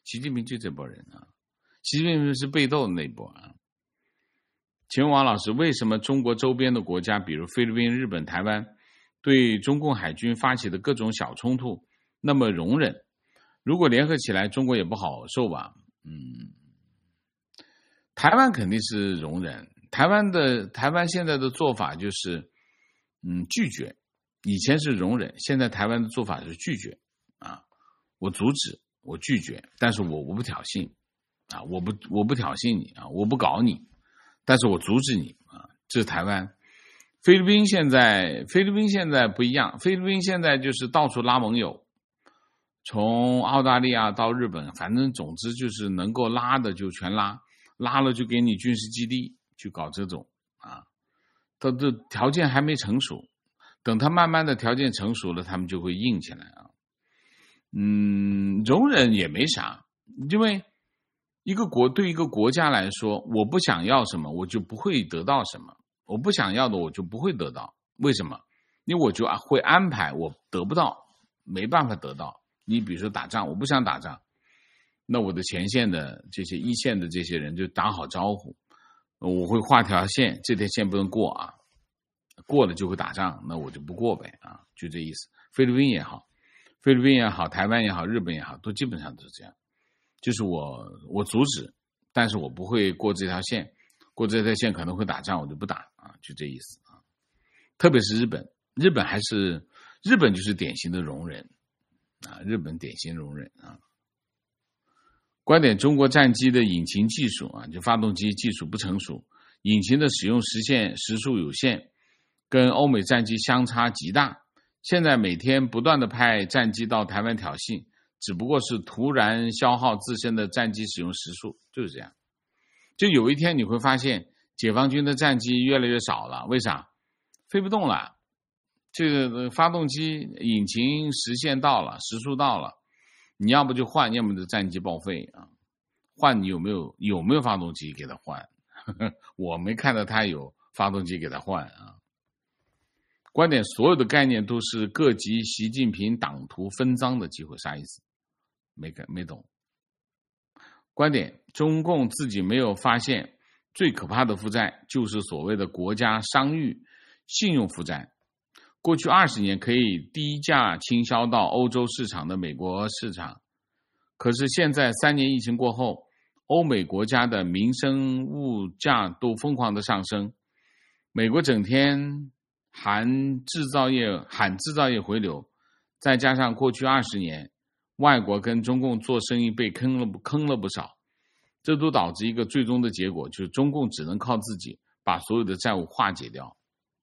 习近平就这波人啊，习近平是被斗的那波啊。请问王老师，为什么中国周边的国家，比如菲律宾、日本、台湾，对中共海军发起的各种小冲突那么容忍？如果联合起来，中国也不好受吧？嗯，台湾肯定是容忍。台湾的台湾现在的做法就是，嗯，拒绝。以前是容忍，现在台湾的做法是拒绝啊，我阻止，我拒绝，但是我我不挑衅啊，我不我不挑衅你啊，我不搞你，但是我阻止你啊，这是台湾。菲律宾现在菲律宾现在不一样，菲律宾现在就是到处拉盟友，从澳大利亚到日本，反正总之就是能够拉的就全拉，拉了就给你军事基地去搞这种啊，它的条件还没成熟。等他慢慢的条件成熟了，他们就会硬起来啊。嗯，容忍也没啥，因为一个国对一个国家来说，我不想要什么，我就不会得到什么；我不想要的，我就不会得到。为什么？因为我就会安排我得不到，没办法得到。你比如说打仗，我不想打仗，那我的前线的这些一线的这些人就打好招呼，我会画条线，这条线不能过啊。过了就会打仗，那我就不过呗啊，就这意思。菲律宾也好，菲律宾也好，台湾也好，日本也好，都基本上都是这样。就是我我阻止，但是我不会过这条线，过这条线可能会打仗，我就不打啊，就这意思啊。特别是日本，日本还是日本就是典型的容忍啊，日本典型容忍啊。观点：中国战机的引擎技术啊，就发动机技术不成熟，引擎的使用时限时数有限。跟欧美战机相差极大，现在每天不断的派战机到台湾挑衅，只不过是突然消耗自身的战机使用时数，就是这样。就有一天你会发现，解放军的战机越来越少了，为啥？飞不动了，这个发动机引擎时限到了，时速到了，你要不就换，要么就战机报废啊。换你有没有有没有发动机给他换？我没看到他有发动机给他换啊。观点：所有的概念都是各级习近平党徒分赃的机会，啥意思？没没懂。观点：中共自己没有发现，最可怕的负债就是所谓的国家商誉信用负债。过去二十年可以低价倾销到欧洲市场的美国市场，可是现在三年疫情过后，欧美国家的民生物价都疯狂的上升，美国整天喊制造业喊制造业回流，再加上过去二十年外国跟中共做生意被坑了坑了不少，这都导致一个最终的结果，就是中共只能靠自己把所有的债务化解掉。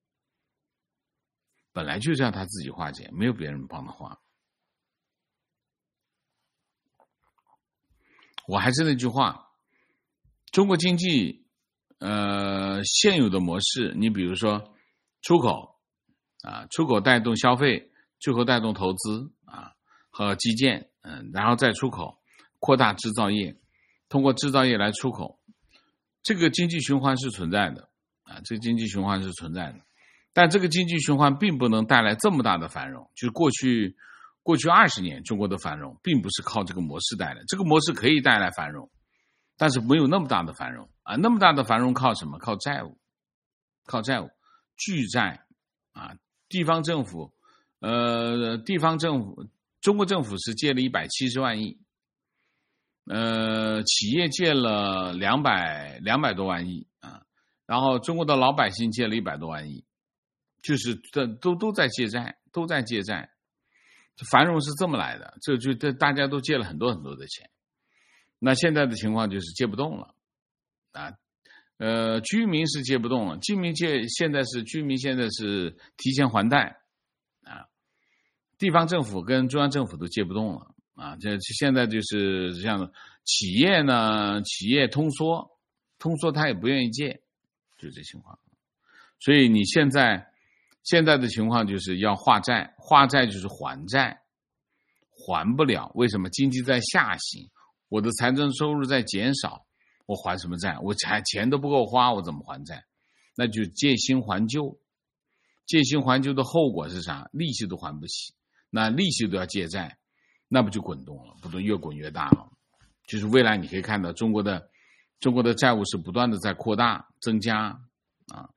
本来就是要他自己化解，没有别人帮他化。我还是那句话，中国经济呃现有的模式，你比如说出口啊，出口带动消费，出口带动投资啊和基建，嗯，然后再出口，扩大制造业，通过制造业来出口，这个经济循环是存在的啊，这个经济循环是存在的，但这个经济循环并不能带来这么大的繁荣。就是过去过去二十年中国的繁荣，并不是靠这个模式带来，这个模式可以带来繁荣，但是没有那么大的繁荣啊，那么大的繁荣靠什么？靠债务，靠债务，巨债。啊，地方政府，呃，地方政府，中国政府是借了一百七十万亿，呃，企业借了两百两百多万亿啊，然后中国的老百姓借了一百多万亿，就是这都都在借债，都在借债，繁荣是这么来的，这就这大家都借了很多很多的钱，那现在的情况就是借不动了，啊。呃，居民是借不动了，居民借现在是居民现在是提前还贷啊，地方政府跟中央政府都借不动了啊，这现在就是这样的，企业呢，企业通缩，通缩他也不愿意借，就这情况。所以你现在现在的情况就是要化债，化债就是还债，还不了，为什么？经济在下行，我的财政收入在减少。我还什么债？我钱钱都不够花，我怎么还债？那就借新还旧。借新还旧的后果是啥？利息都还不起，那利息都要借债，那不就滚动了？不都越滚越大了？ 就是未来你可以看到中国的中国的债务是不断的在扩大增加啊。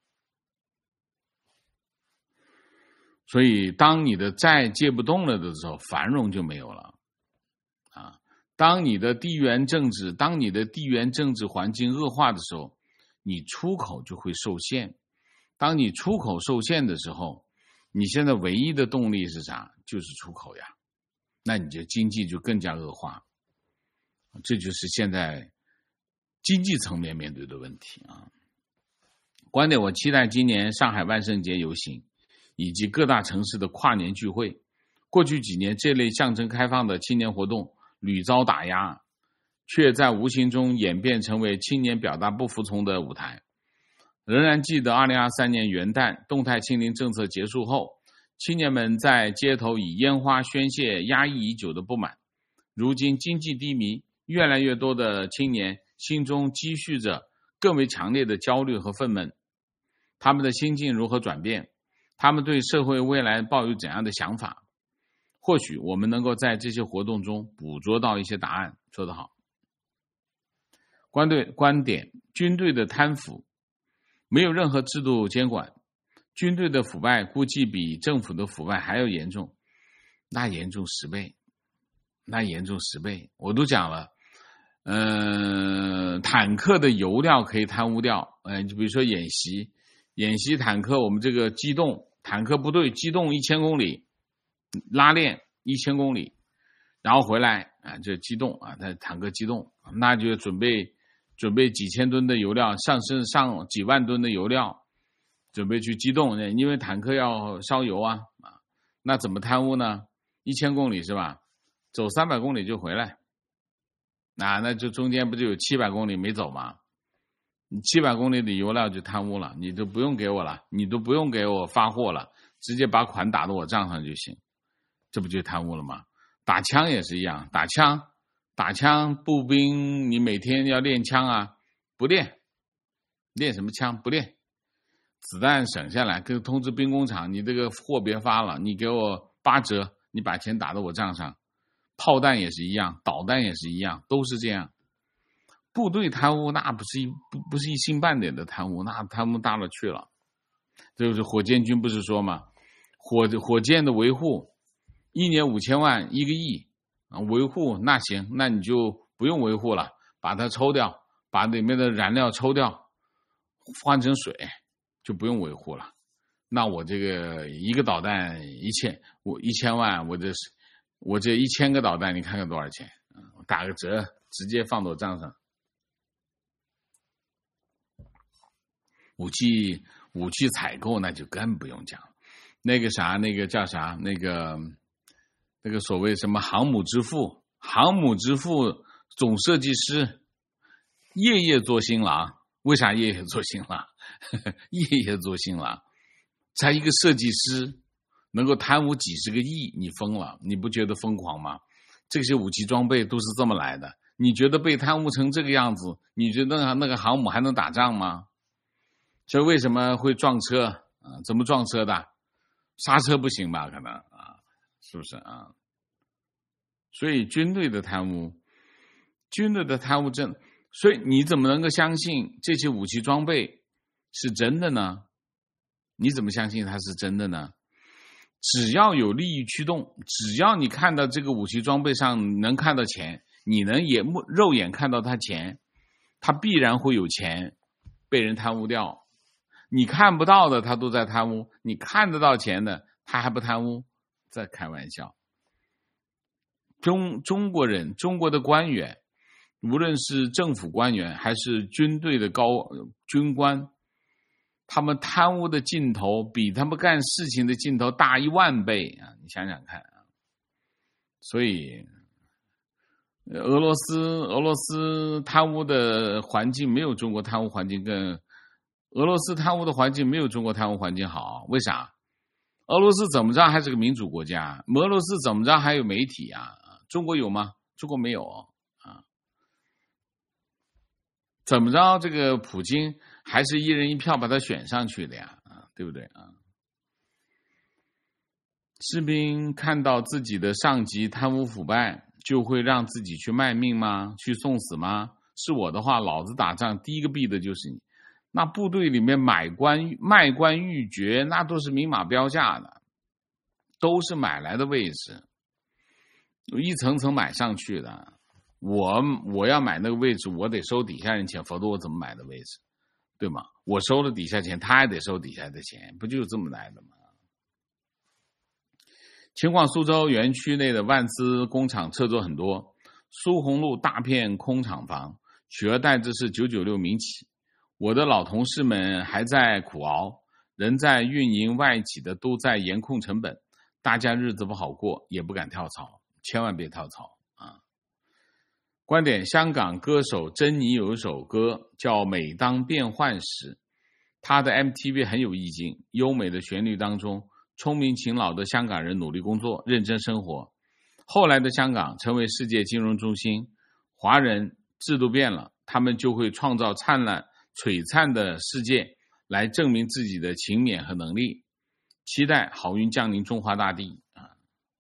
所以当你的债借不动了的时候，繁荣就没有了啊。当你的地缘政治当你的地缘政治环境恶化的时候，你出口就会受限。当你出口受限的时候，你现在唯一的动力是啥？就是出口呀。那你就经济就更加恶化。这就是现在经济层面面对的问题啊。观点，我期待今年上海万圣节游行以及各大城市的跨年聚会。过去几年这类象征开放的青年活动屡遭打压，却在无形中演变成为青年表达不服从的舞台。仍然记得二零二三年元旦动态清零政策结束后，青年们在街头以烟花宣泄压抑已久的不满。如今经济低迷，越来越多的青年心中积蓄着更为强烈的焦虑和愤懑。他们的心境如何转变？他们对社会未来抱有怎样的想法？或许我们能够在这些活动中捕捉到一些答案。说得好。观对观点，军队的贪腐没有任何制度监管，军队的腐败估计比政府的腐败还要严重，那严重十倍，那严重十倍。我都讲了，呃，坦克的油料可以贪污掉，呃，就比如说演习，演习坦克，我们这个机动坦克部队机动一千公里，拉练一千公里，然后回来啊，这机动啊，它坦克机动，那就准备准备几千吨的油料，上升上几万吨的油料，准备去机动，因为坦克要烧油啊啊，那怎么贪污呢？一千公里是吧？走三百公里就回来，啊，那就中间不就有七百公里没走吗？七百公里的油料就贪污了，你都不用给我了，你都不用给我发货了，直接把款打到我账上就行，这不就贪污了吗？打枪也是一样，打枪打枪步兵你每天要练枪啊，不练，练什么枪？不练，子弹省下来，跟通知兵工厂，你这个货别发了，你给我八折，你把钱打到我账上。炮弹也是一样，导弹也是一样，都是这样。部队贪污那不是一不不是一星半点的贪污，那贪污大了去了。这就是火箭军不是说嘛，火火箭的维护一年五千万一个亿啊，维护那行，那你就不用维护了，把它抽掉，把里面的燃料抽掉，换成水，就不用维护了。那我这个一个导弹一千，我一千万，我这我这一千个导弹，你看看多少钱？打个折，直接放到我账上。武器武器采购那就更不用讲，那个啥，那个叫啥，那个那个所谓什么航母之父，航母之父总设计师，夜夜做新郎。为啥夜夜做新郎？夜夜做新郎，才一个设计师能够贪污几十个亿，你疯了？你不觉得疯狂吗？这些武器装备都是这么来的，你觉得被贪污成这个样子，你觉得那个航母还能打仗吗？所以为什么会撞车啊？怎么撞车的？刹车不行吧？可能啊，是不是啊？所以军队的贪污，军队的贪污真，所以你怎么能够相信这些武器装备是真的呢？你怎么相信它是真的呢？只要有利益驱动，只要你看到这个武器装备上能看到钱，你能眼肉眼看到它钱，它必然会有钱被人贪污掉。你看不到的他都在贪污，你看得到钱的他还不贪污，在开玩笑。中中国人，中国的官员，无论是政府官员还是军队的高军官，他们贪污的劲头比他们干事情的劲头大一万倍啊！你想想看啊。所以俄罗斯俄罗斯贪污的环境没有中国贪污环境更俄罗斯贪污的环境没有中国贪污环境好，为啥？俄罗斯怎么着还是个民主国家，俄罗斯怎么着还有媒体啊？中国有吗？中国没有啊。怎么着这个普京还是一人一票把他选上去的呀？啊，对不对啊？士兵看到自己的上级贪污腐败， 就会让自己去卖命吗？去送死吗？是我的话，老子打仗第一个毙的就是你。那部队里面买官卖官鬻爵，那都是明码标价的，都是买来的位置，一层层买上去的。我我要买那个位置，我得收底下人钱，否则我怎么买的位置，对吗？我收了底下钱，他也得收底下的钱，不就是这么来的吗？情况苏州园区内的万资工厂撤走很多，苏虹路大片空厂房，取而代之是九九六民企。我的老同事们还在苦熬，人在运营外企的都在严控成本，大家日子不好过，也不敢跳槽，千万别跳槽啊！观点：香港歌手珍妮有一首歌叫《每当变幻时》，她的 M T V 很有意境，优美的旋律当中，聪明勤劳的香港人努力工作，认真生活。后来的香港成为世界金融中心，华人制度变了，他们就会创造灿烂璀璨的世界来证明自己的勤勉和能力，期待好运降临中华大地啊！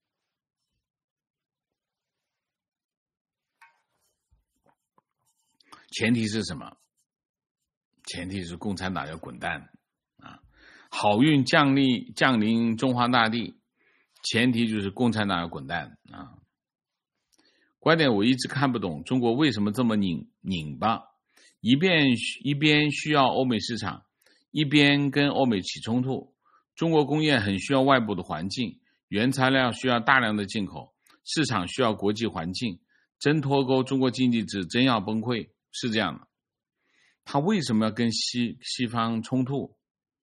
前提是什么？前提是共产党要滚蛋啊！好运降临降临中华大地，前提就是共产党要滚蛋啊！观点：我一直看不懂中国为什么这么拧拧巴。一边一边需要欧美市场，一边跟欧美起冲突。中国工业很需要外部的环境，原材料需要大量的进口，市场需要国际环境。真脱钩，中国经济是真要崩溃，是这样的。他为什么要跟西西方冲突？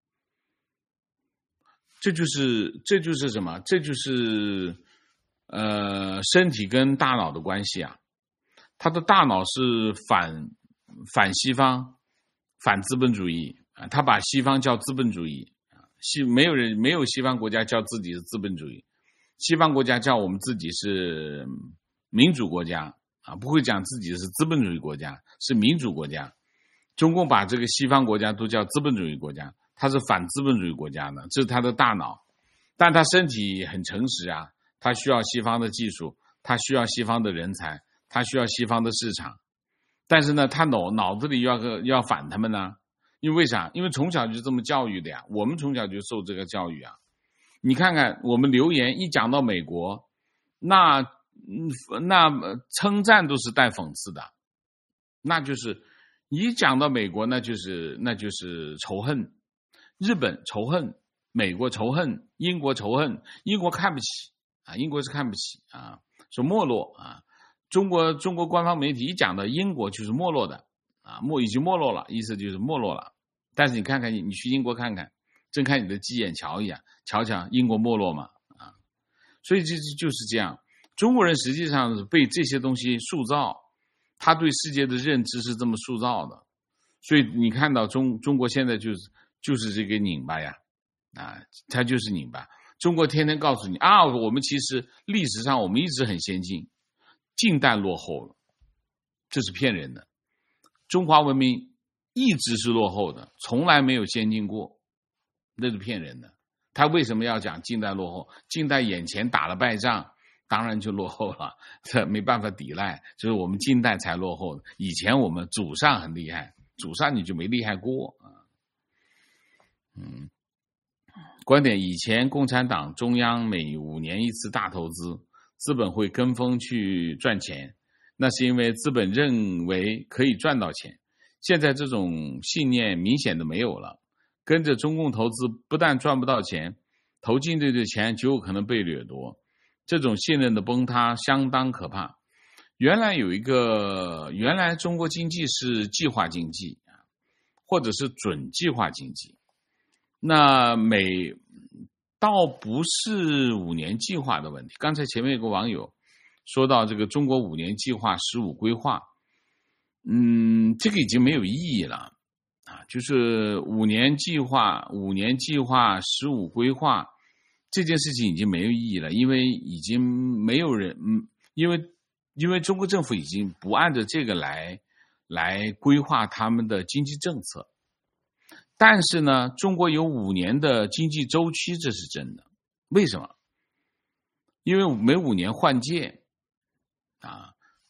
这就是这就是什么？这就是呃身体跟大脑的关系啊。他的大脑是反。反西方，反资本主义啊，他把西方叫资本主义啊，西没有人没有西方国家叫自己是资本主义，西方国家叫我们自己是民主国家啊，不会讲自己是资本主义国家，是民主国家。中共把这个西方国家都叫资本主义国家，他是反资本主义国家的，这是他的大脑，但他身体很诚实啊，他需要西方的技术，他需要西方的人才，他需要西方的市场。但是呢，他脑脑子里要个要反他们呢，因为为啥？因为从小就这么教育的呀，我们从小就受这个教育啊。你看看我们留言一讲到美国，那那称赞都是带讽刺的，那就是一讲到美国，那就是那就是仇恨，日本仇恨，美国仇恨，英国仇恨，英国看不起啊，英国是看不起啊，说没落啊。中国中国官方媒体一讲到英国就是没落的啊，没已经没落了，意思就是没落了。但是你看看你，你去英国看看，睁开你的鸡眼瞧一眼，瞧瞧英国没落嘛啊！所以这就是这样，中国人实际上是被这些东西塑造，他对世界的认知是这么塑造的。所以你看到中中国现在就是就是这个拧巴呀啊，他就是拧巴。中国天天告诉你啊，我们其实历史上我们一直很先进。近代落后了，这是骗人的。中华文明一直是落后的，从来没有先进过，那是骗人的。他为什么要讲近代落后？近代眼前打了败仗，当然就落后了，这没办法抵赖，就是我们近代才落后的。以前我们祖上很厉害，祖上你就没厉害过啊。嗯，观点：以前共产党中央每五年一次大投资。资本会跟风去赚钱，那是因为资本认为可以赚到钱。现在这种信念明显的没有了，跟着中共投资不但赚不到钱，投进去的钱就有可能被掠夺。这种信任的崩塌相当可怕。原来有一个，原来中国经济是计划经济，或者是准计划经济。那每倒不是五年计划的问题。刚才前面有个网友说到这个中国五年计划、十五规划，嗯，这个已经没有意义了啊！就是五年计划、五年计划、十五规划这件事情已经没有意义了，因为已经没有人，嗯，因为因为中国政府已经不按照这个来来规划他们的经济政策。但是呢，中国有五年的经济周期，这是真的。为什么？因为每五年换届，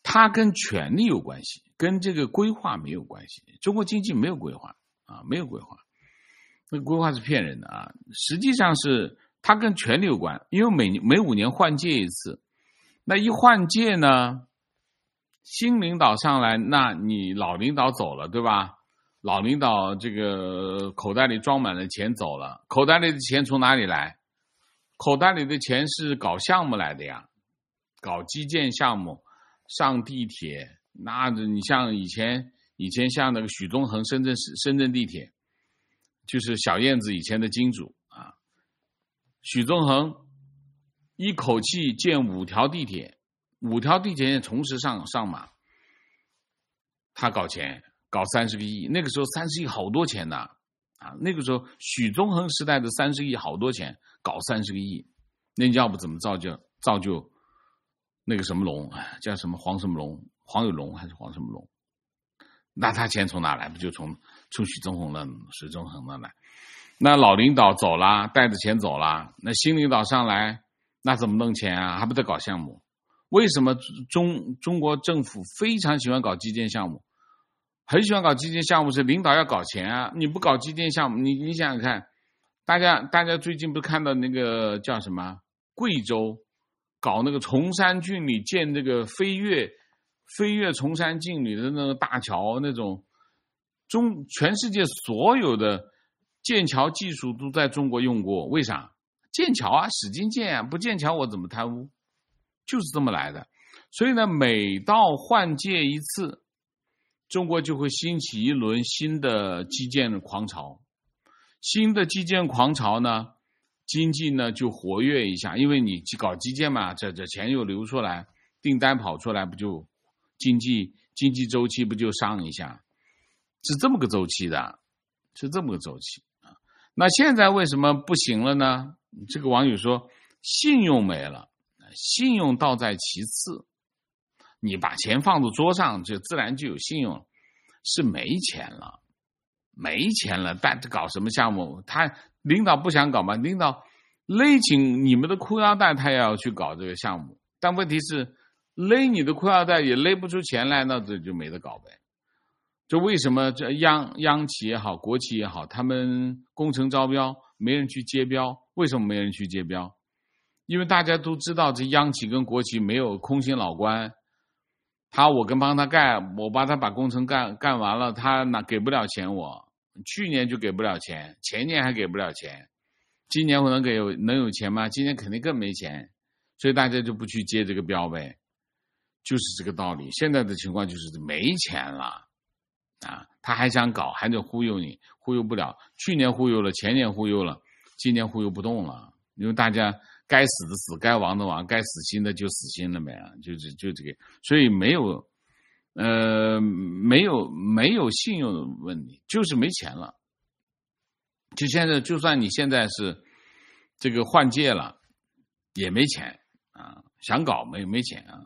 它跟权力有关系，跟这个规划没有关系。中国经济没有规划啊，没有规划，那个规划是骗人的啊。实际上是它跟权力有关，因为每每五年换届一次，那一换届呢，新领导上来，那你老领导走了，对吧？老领导这个口袋里装满了钱走了，口袋里的钱从哪里来？口袋里的钱是搞项目来的呀，搞基建项目，上地铁。那你像以前以前像那个许宗衡深圳市深圳地铁，就是小燕子以前的金主啊。许宗衡一口气建五条地铁，五条地铁同时上上马，他搞钱。搞三十个亿，那个时候三十亿好多钱的啊！那个时候许宗衡时代的三十亿好多钱，搞三十个亿，那要不怎么造就造就那个什么龙叫什么黄什么龙，黄有龙还是黄什么龙？那他钱从哪来？不就从从许宗衡那许宗衡那来？那老领导走了，带着钱走了，那新领导上来，那怎么弄钱啊？还不得搞项目？为什么中中国政府非常喜欢搞基建项目？很喜欢搞基建项目，是领导要搞钱啊！你不搞基建项目，你你想想看，大家大家最近不是看到那个叫什么贵州搞那个崇山峻岭建那个飞跃飞跃崇山峻岭的那个大桥，那种中全世界所有的建桥技术都在中国用过，为啥？建桥啊，使劲建啊，不建桥我怎么贪污？就是这么来的。所以呢，每到换届一次，中国就会兴起一轮新的基建狂潮，新的基建狂潮呢，经济呢就活跃一下，因为你搞基建嘛，这这钱又流出来，订单跑出来，不就经济经济周期不就上一下，是这么个周期的，是这么个周期啊。那现在为什么不行了呢？这个网友说，信用没了，信用倒在其次。你把钱放到桌上，就自然就有信用了。是没钱了，没钱了，但搞什么项目？他领导不想搞嘛？领导勒紧你们的裤腰带，他也要去搞这个项目。但问题是，勒你的裤腰带也勒不出钱来，那这就没得搞呗。就为什么这央央企也好，国企也好，他们工程招标没人去接标？为什么没人去接标？因为大家都知道，这央企跟国企没有空心老官。他我跟帮他干，我帮他把工程干干完了，他哪给不了钱我？去年就给不了钱，前年还给不了钱，今年我能给有能有钱吗？今年肯定更没钱，所以大家就不去接这个标呗，就是这个道理。现在的情况就是没钱了啊，他还想搞，还得忽悠你，忽悠不了。去年忽悠了，前年忽悠了，今年忽悠不动了，因为大家。该死的死，该亡的亡，该死心的就死心了呗，就是就这个，所以没有，呃，没有没有信用的问题，就是没钱了。就现在，就算你现在是这个换届了，也没钱啊，想搞没没钱啊。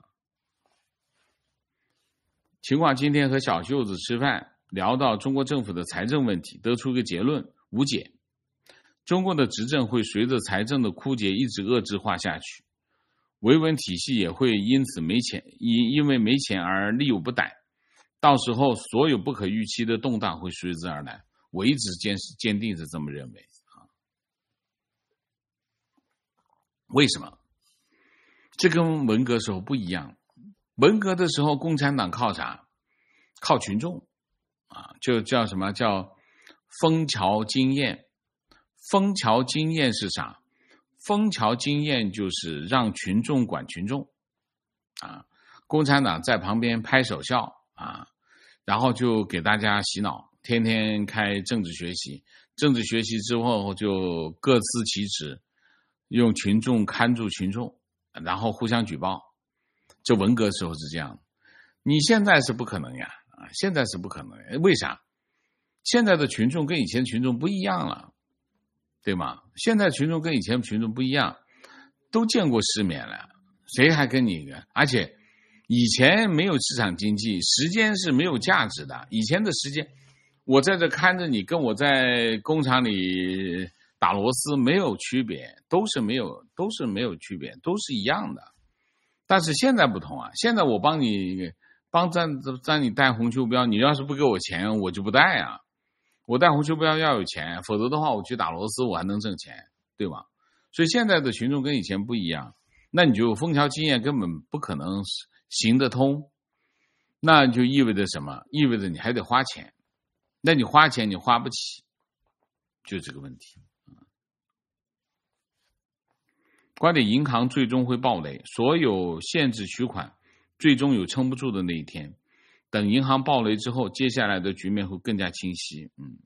秦广今天和小舅子吃饭，聊到中国政府的财政问题，得出一个结论：无解。中国的执政会随着财政的枯竭一直遏制化下去，维稳体系也会因此没钱，因因为没钱而力有不逮，到时候所有不可预期的动荡会随之而来。我一直坚坚定是这么认为啊。为什么？这跟文革时候不一样。文革的时候，共产党靠啥？靠群众啊，就叫什么叫枫桥经验。枫桥经验是啥？枫桥经验就是让群众管群众啊，共产党在旁边拍手笑啊，然后就给大家洗脑，天天开政治学习，政治学习之后就各司其职，用群众看住群众，然后互相举报。这文革时候是这样，你现在是不可能呀啊，现在是不可能。为啥？现在的群众跟以前群众不一样了。对吗？现在群众跟以前群众不一样，都见过世面了，谁还跟你？而且以前没有市场经济，时间是没有价值的。以前的时间，我在这看着你，跟我在工厂里打螺丝没有区别，都是没有，都是没有区别，都是一样的。 但是现在不同啊，现在我帮你帮咱咱你带红袖标，你要是不给我钱，我就不带啊。我带红袖标要有钱，否则的话我去打螺丝我还能挣钱，对吧？所以现在的群众跟以前不一样，那你就枫桥经验根本不可能行得通，那就意味着什么？意味着你还得花钱，那你花钱你花不起，就这个问题。观点，银行最终会暴雷，所有限制取款最终有撑不住的那一天。等银行暴雷之后，接下来的局面会更加清晰。嗯，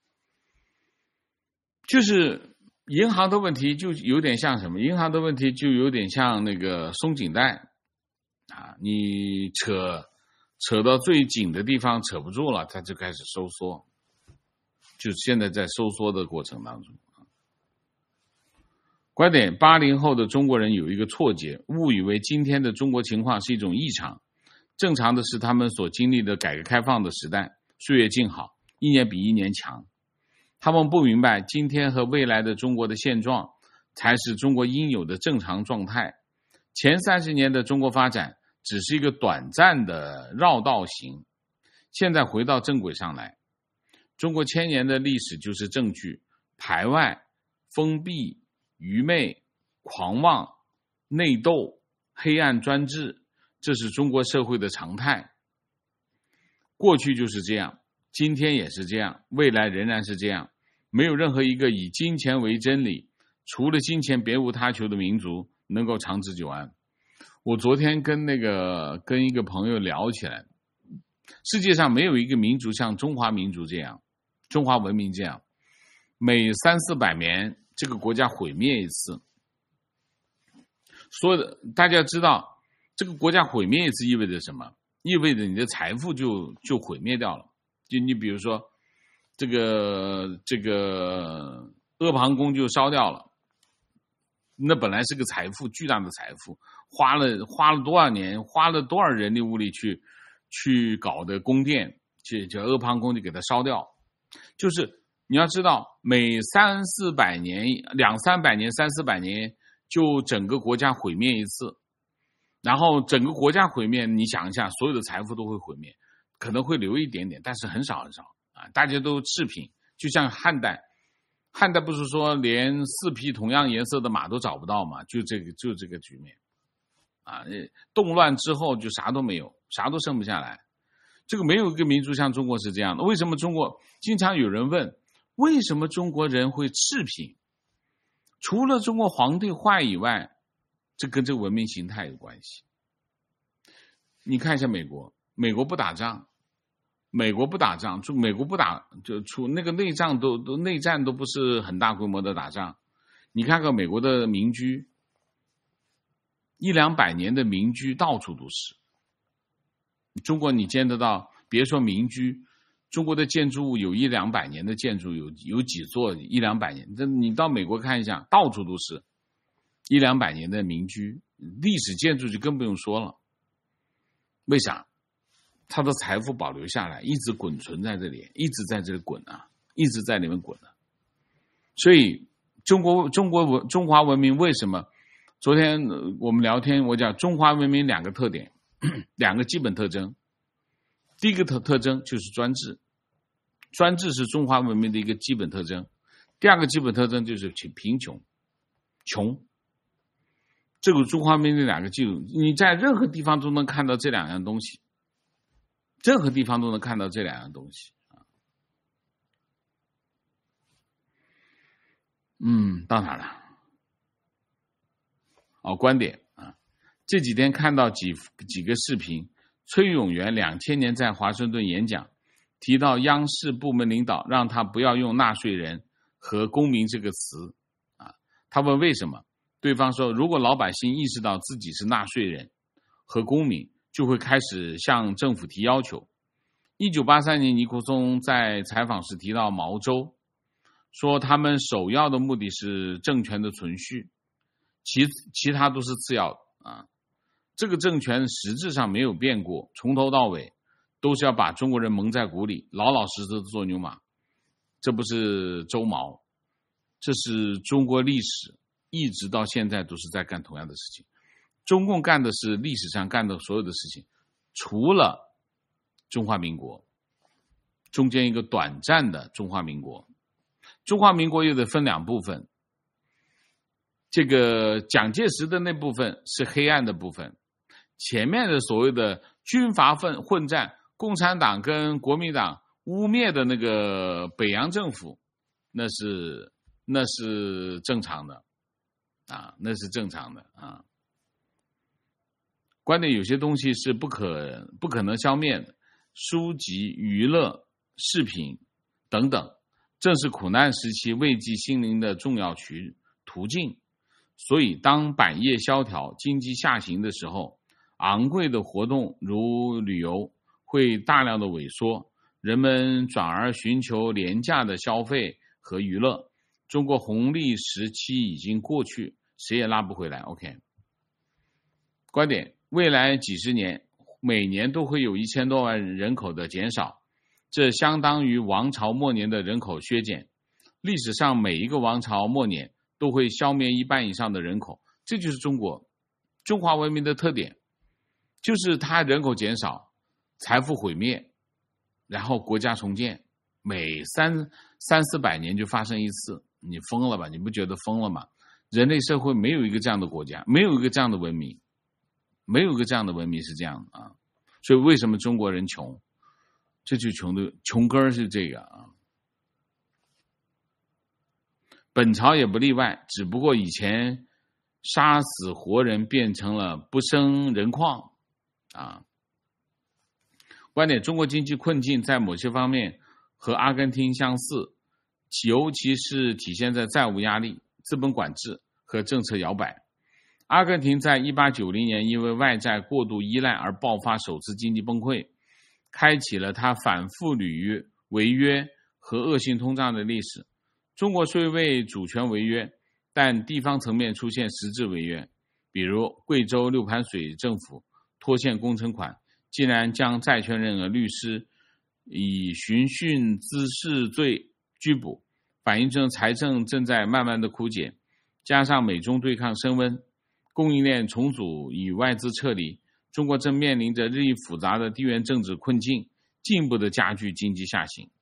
就是银行的问题就有点像什么？银行的问题就有点像那个松紧带啊，你扯扯到最紧的地方扯不住了，它就开始收缩，就是现在在收缩的过程当中。观点，八零后的中国人有一个错觉，误以为今天的中国情况是一种异常，正常的是他们所经历的改革开放的时代，岁月静好，一年比一年强。他们不明白，今天和未来的中国的现状才是中国应有的正常状态。前三十年的中国发展只是一个短暂的绕道行，现在回到正轨上来。中国千年的历史就是证据，排外、封闭、愚昧、狂妄、内斗、黑暗专制，这是中国社会的常态。过去就是这样，今天也是这样，未来仍然是这样。没有任何一个以金钱为真理，除了金钱别无他求的民族能够长治久安。我昨天跟那个跟一个朋友聊起来，世界上没有一个民族像中华民族这样，中华文明这样，每三四百年这个国家毁灭一次。所有的大家知道，这个国家毁灭一次意味着什么？意味着你的财富就就毁灭掉了。就你比如说，这个这个阿房宫就烧掉了，那本来是个财富，巨大的财富，花了花了多少年，花了多少人力物力去去搞的宫殿，就就阿房宫就给它烧掉。就是你要知道，每三四百年、两三百年、三四百年，就整个国家毁灭一次。然后整个国家毁灭，你想一下，所有的财富都会毁灭，可能会留一点点，但是很少很少啊！大家都赤贫，就像汉代，汉代不是说连四匹同样颜色的马都找不到吗？就这个就这个局面啊！动乱之后就啥都没有，啥都剩不下来。这个没有一个民族像中国是这样的。为什么中国经常有人问，为什么中国人会赤贫？除了中国皇帝坏以外，这跟这个文明形态有关系。你看一下美国，美国不打仗，美国不打仗，就美国不打，就出那个内战都都内战都不是很大规模的打仗。你看看美国的民居，一两百年的民居到处都是。中国你见得到，别说民居，中国的建筑物有一两百年的建筑有有几座一两百年，这你到美国看一下，到处都是一两百年的民居，历史建筑就更不用说了。为啥？他的财富保留下来，一直滚存在这里，一直在这里滚啊，一直在里面滚啊。所以中国中国文中华文明为什么？昨天我们聊天，我讲中华文明两个特点，两个基本特征。第一个特特征就是专制，专制是中华文明的一个基本特征。第二个基本特征就是贫穷，穷。这个中华文明的两个基础，你在任何地方都能看到这两样东西，任何地方都能看到这两样东西。嗯，到哪了？哦，观点啊，这几天看到几几个视频，崔永元两千年在华盛顿演讲，提到央视部门领导让他不要用纳税人和公民这个词啊，他问为什么？对方说，如果老百姓意识到自己是纳税人和公民，就会开始向政府提要求。一九八三年，尼克松在采访时提到毛周，说他们首要的目的是政权的存续，其其他都是次要的啊。这个政权实质上没有变过，从头到尾都是要把中国人蒙在鼓里，老老实实的做牛马。这不是周毛，这是中国历史。一直到现在都是在干同样的事情。 中共干的是历史上干的所有的事情，除了中华民国，中间一个短暂的中华民国。中华民国又得分两部分，这个蒋介石的那部分是黑暗的部分，前面的所谓的军阀混混战，共产党跟国民党污蔑的那个北洋政府，那是那是正常的啊，那是正常的啊。关键有些东西是不可不可能消灭的，书籍、娱乐、视频等等，正是苦难时期慰藉心灵的重要渠途径。所以当百业萧条、经济下行的时候，昂贵的活动如旅游会大量的萎缩，人们转而寻求廉价的消费和娱乐。中国红利时期已经过去，谁也拉不回来。 OK， 观点，未来几十年每年都会有一千多万人口的减少，这相当于王朝末年的人口削减。历史上每一个王朝末年都会消灭一半以上的人口，这就是中国中华文明的特点，就是它人口减少，财富毁灭，然后国家重建，每三三四百年就发生一次。你疯了吧？你不觉得疯了吗？人类社会没有一个这样的国家，没有一个这样的文明，没有一个这样的文明是这样啊。所以为什么中国人穷？这就穷的穷根是这个啊。本朝也不例外，只不过以前杀死活人变成了不生人矿啊。观点，中国经济困境在某些方面和阿根廷相似，尤其是体现在债务压力、资本管制和政策摇摆。阿根廷在一八九零年因为外债过度依赖而爆发首次经济崩溃，开启了它反复履约、违约和恶性通胀的历史。中国虽未主权违约，但地方层面出现实质违约，比如贵州六盘水政府拖欠工程款，竟然将债权人和律师以寻衅滋事罪拘捕，反映这财政正在慢慢的枯竭。加上美中对抗升温，供应链重组与外资撤离，中国正面临着日益复杂的地缘政治困境，进一步的加剧经济下行。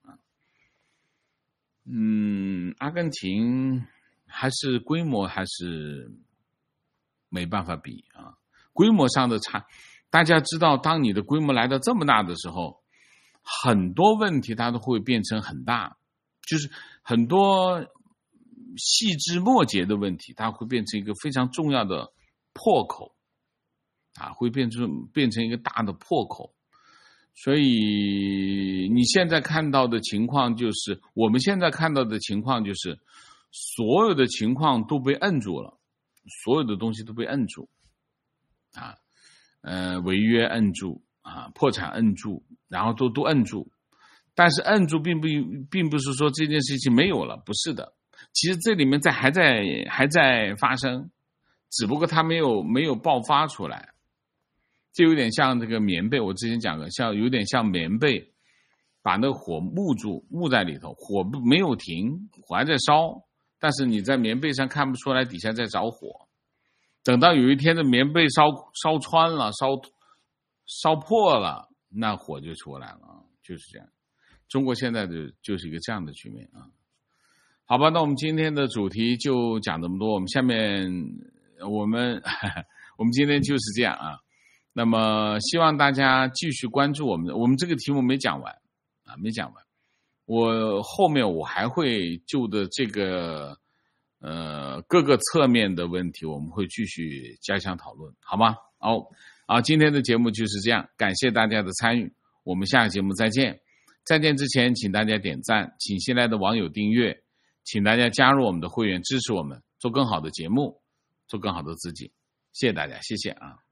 嗯，阿根廷还是规模还是没办法比啊，规模上的差。大家知道，当你的规模来到这么大的时候，很多问题它都会变成很大，就是很多细枝末节的问题，它会变成一个非常重要的破口啊，会变成变成一个大的破口。所以你现在看到的情况就是，我们现在看到的情况就是，所有的情况都被摁住了，所有的东西都被摁住，啊，呃，违约摁住啊，破产摁住，然后都都摁住。但是摁住并不并不是说这件事情没有了，不是的。其实这里面在还在还在发生，只不过它没有没有爆发出来。就有点像这个棉被，我之前讲过，像有点像棉被，把那个火捂住，捂在里头，火没有停，火还在烧，但是你在棉被上看不出来底下在着火。等到有一天的棉被烧烧穿了，烧烧破了，那火就出来了，就是这样。中国现在的就是一个这样的局面啊。好吧，那我们今天的主题就讲这么多，我们下面我们我们今天就是这样啊。那么希望大家继续关注我们，我们这个题目没讲完啊，没讲完。我后面我还会就的这个呃各个侧面的问题，我们会继续加强讨论，好吗？好，好，今天的节目就是这样，感谢大家的参与，我们下个节目再见。再见之前，请大家点赞，请新来的网友订阅，请大家加入我们的会员，支持我们做更好的节目，做更好的自己。谢谢大家，谢谢啊。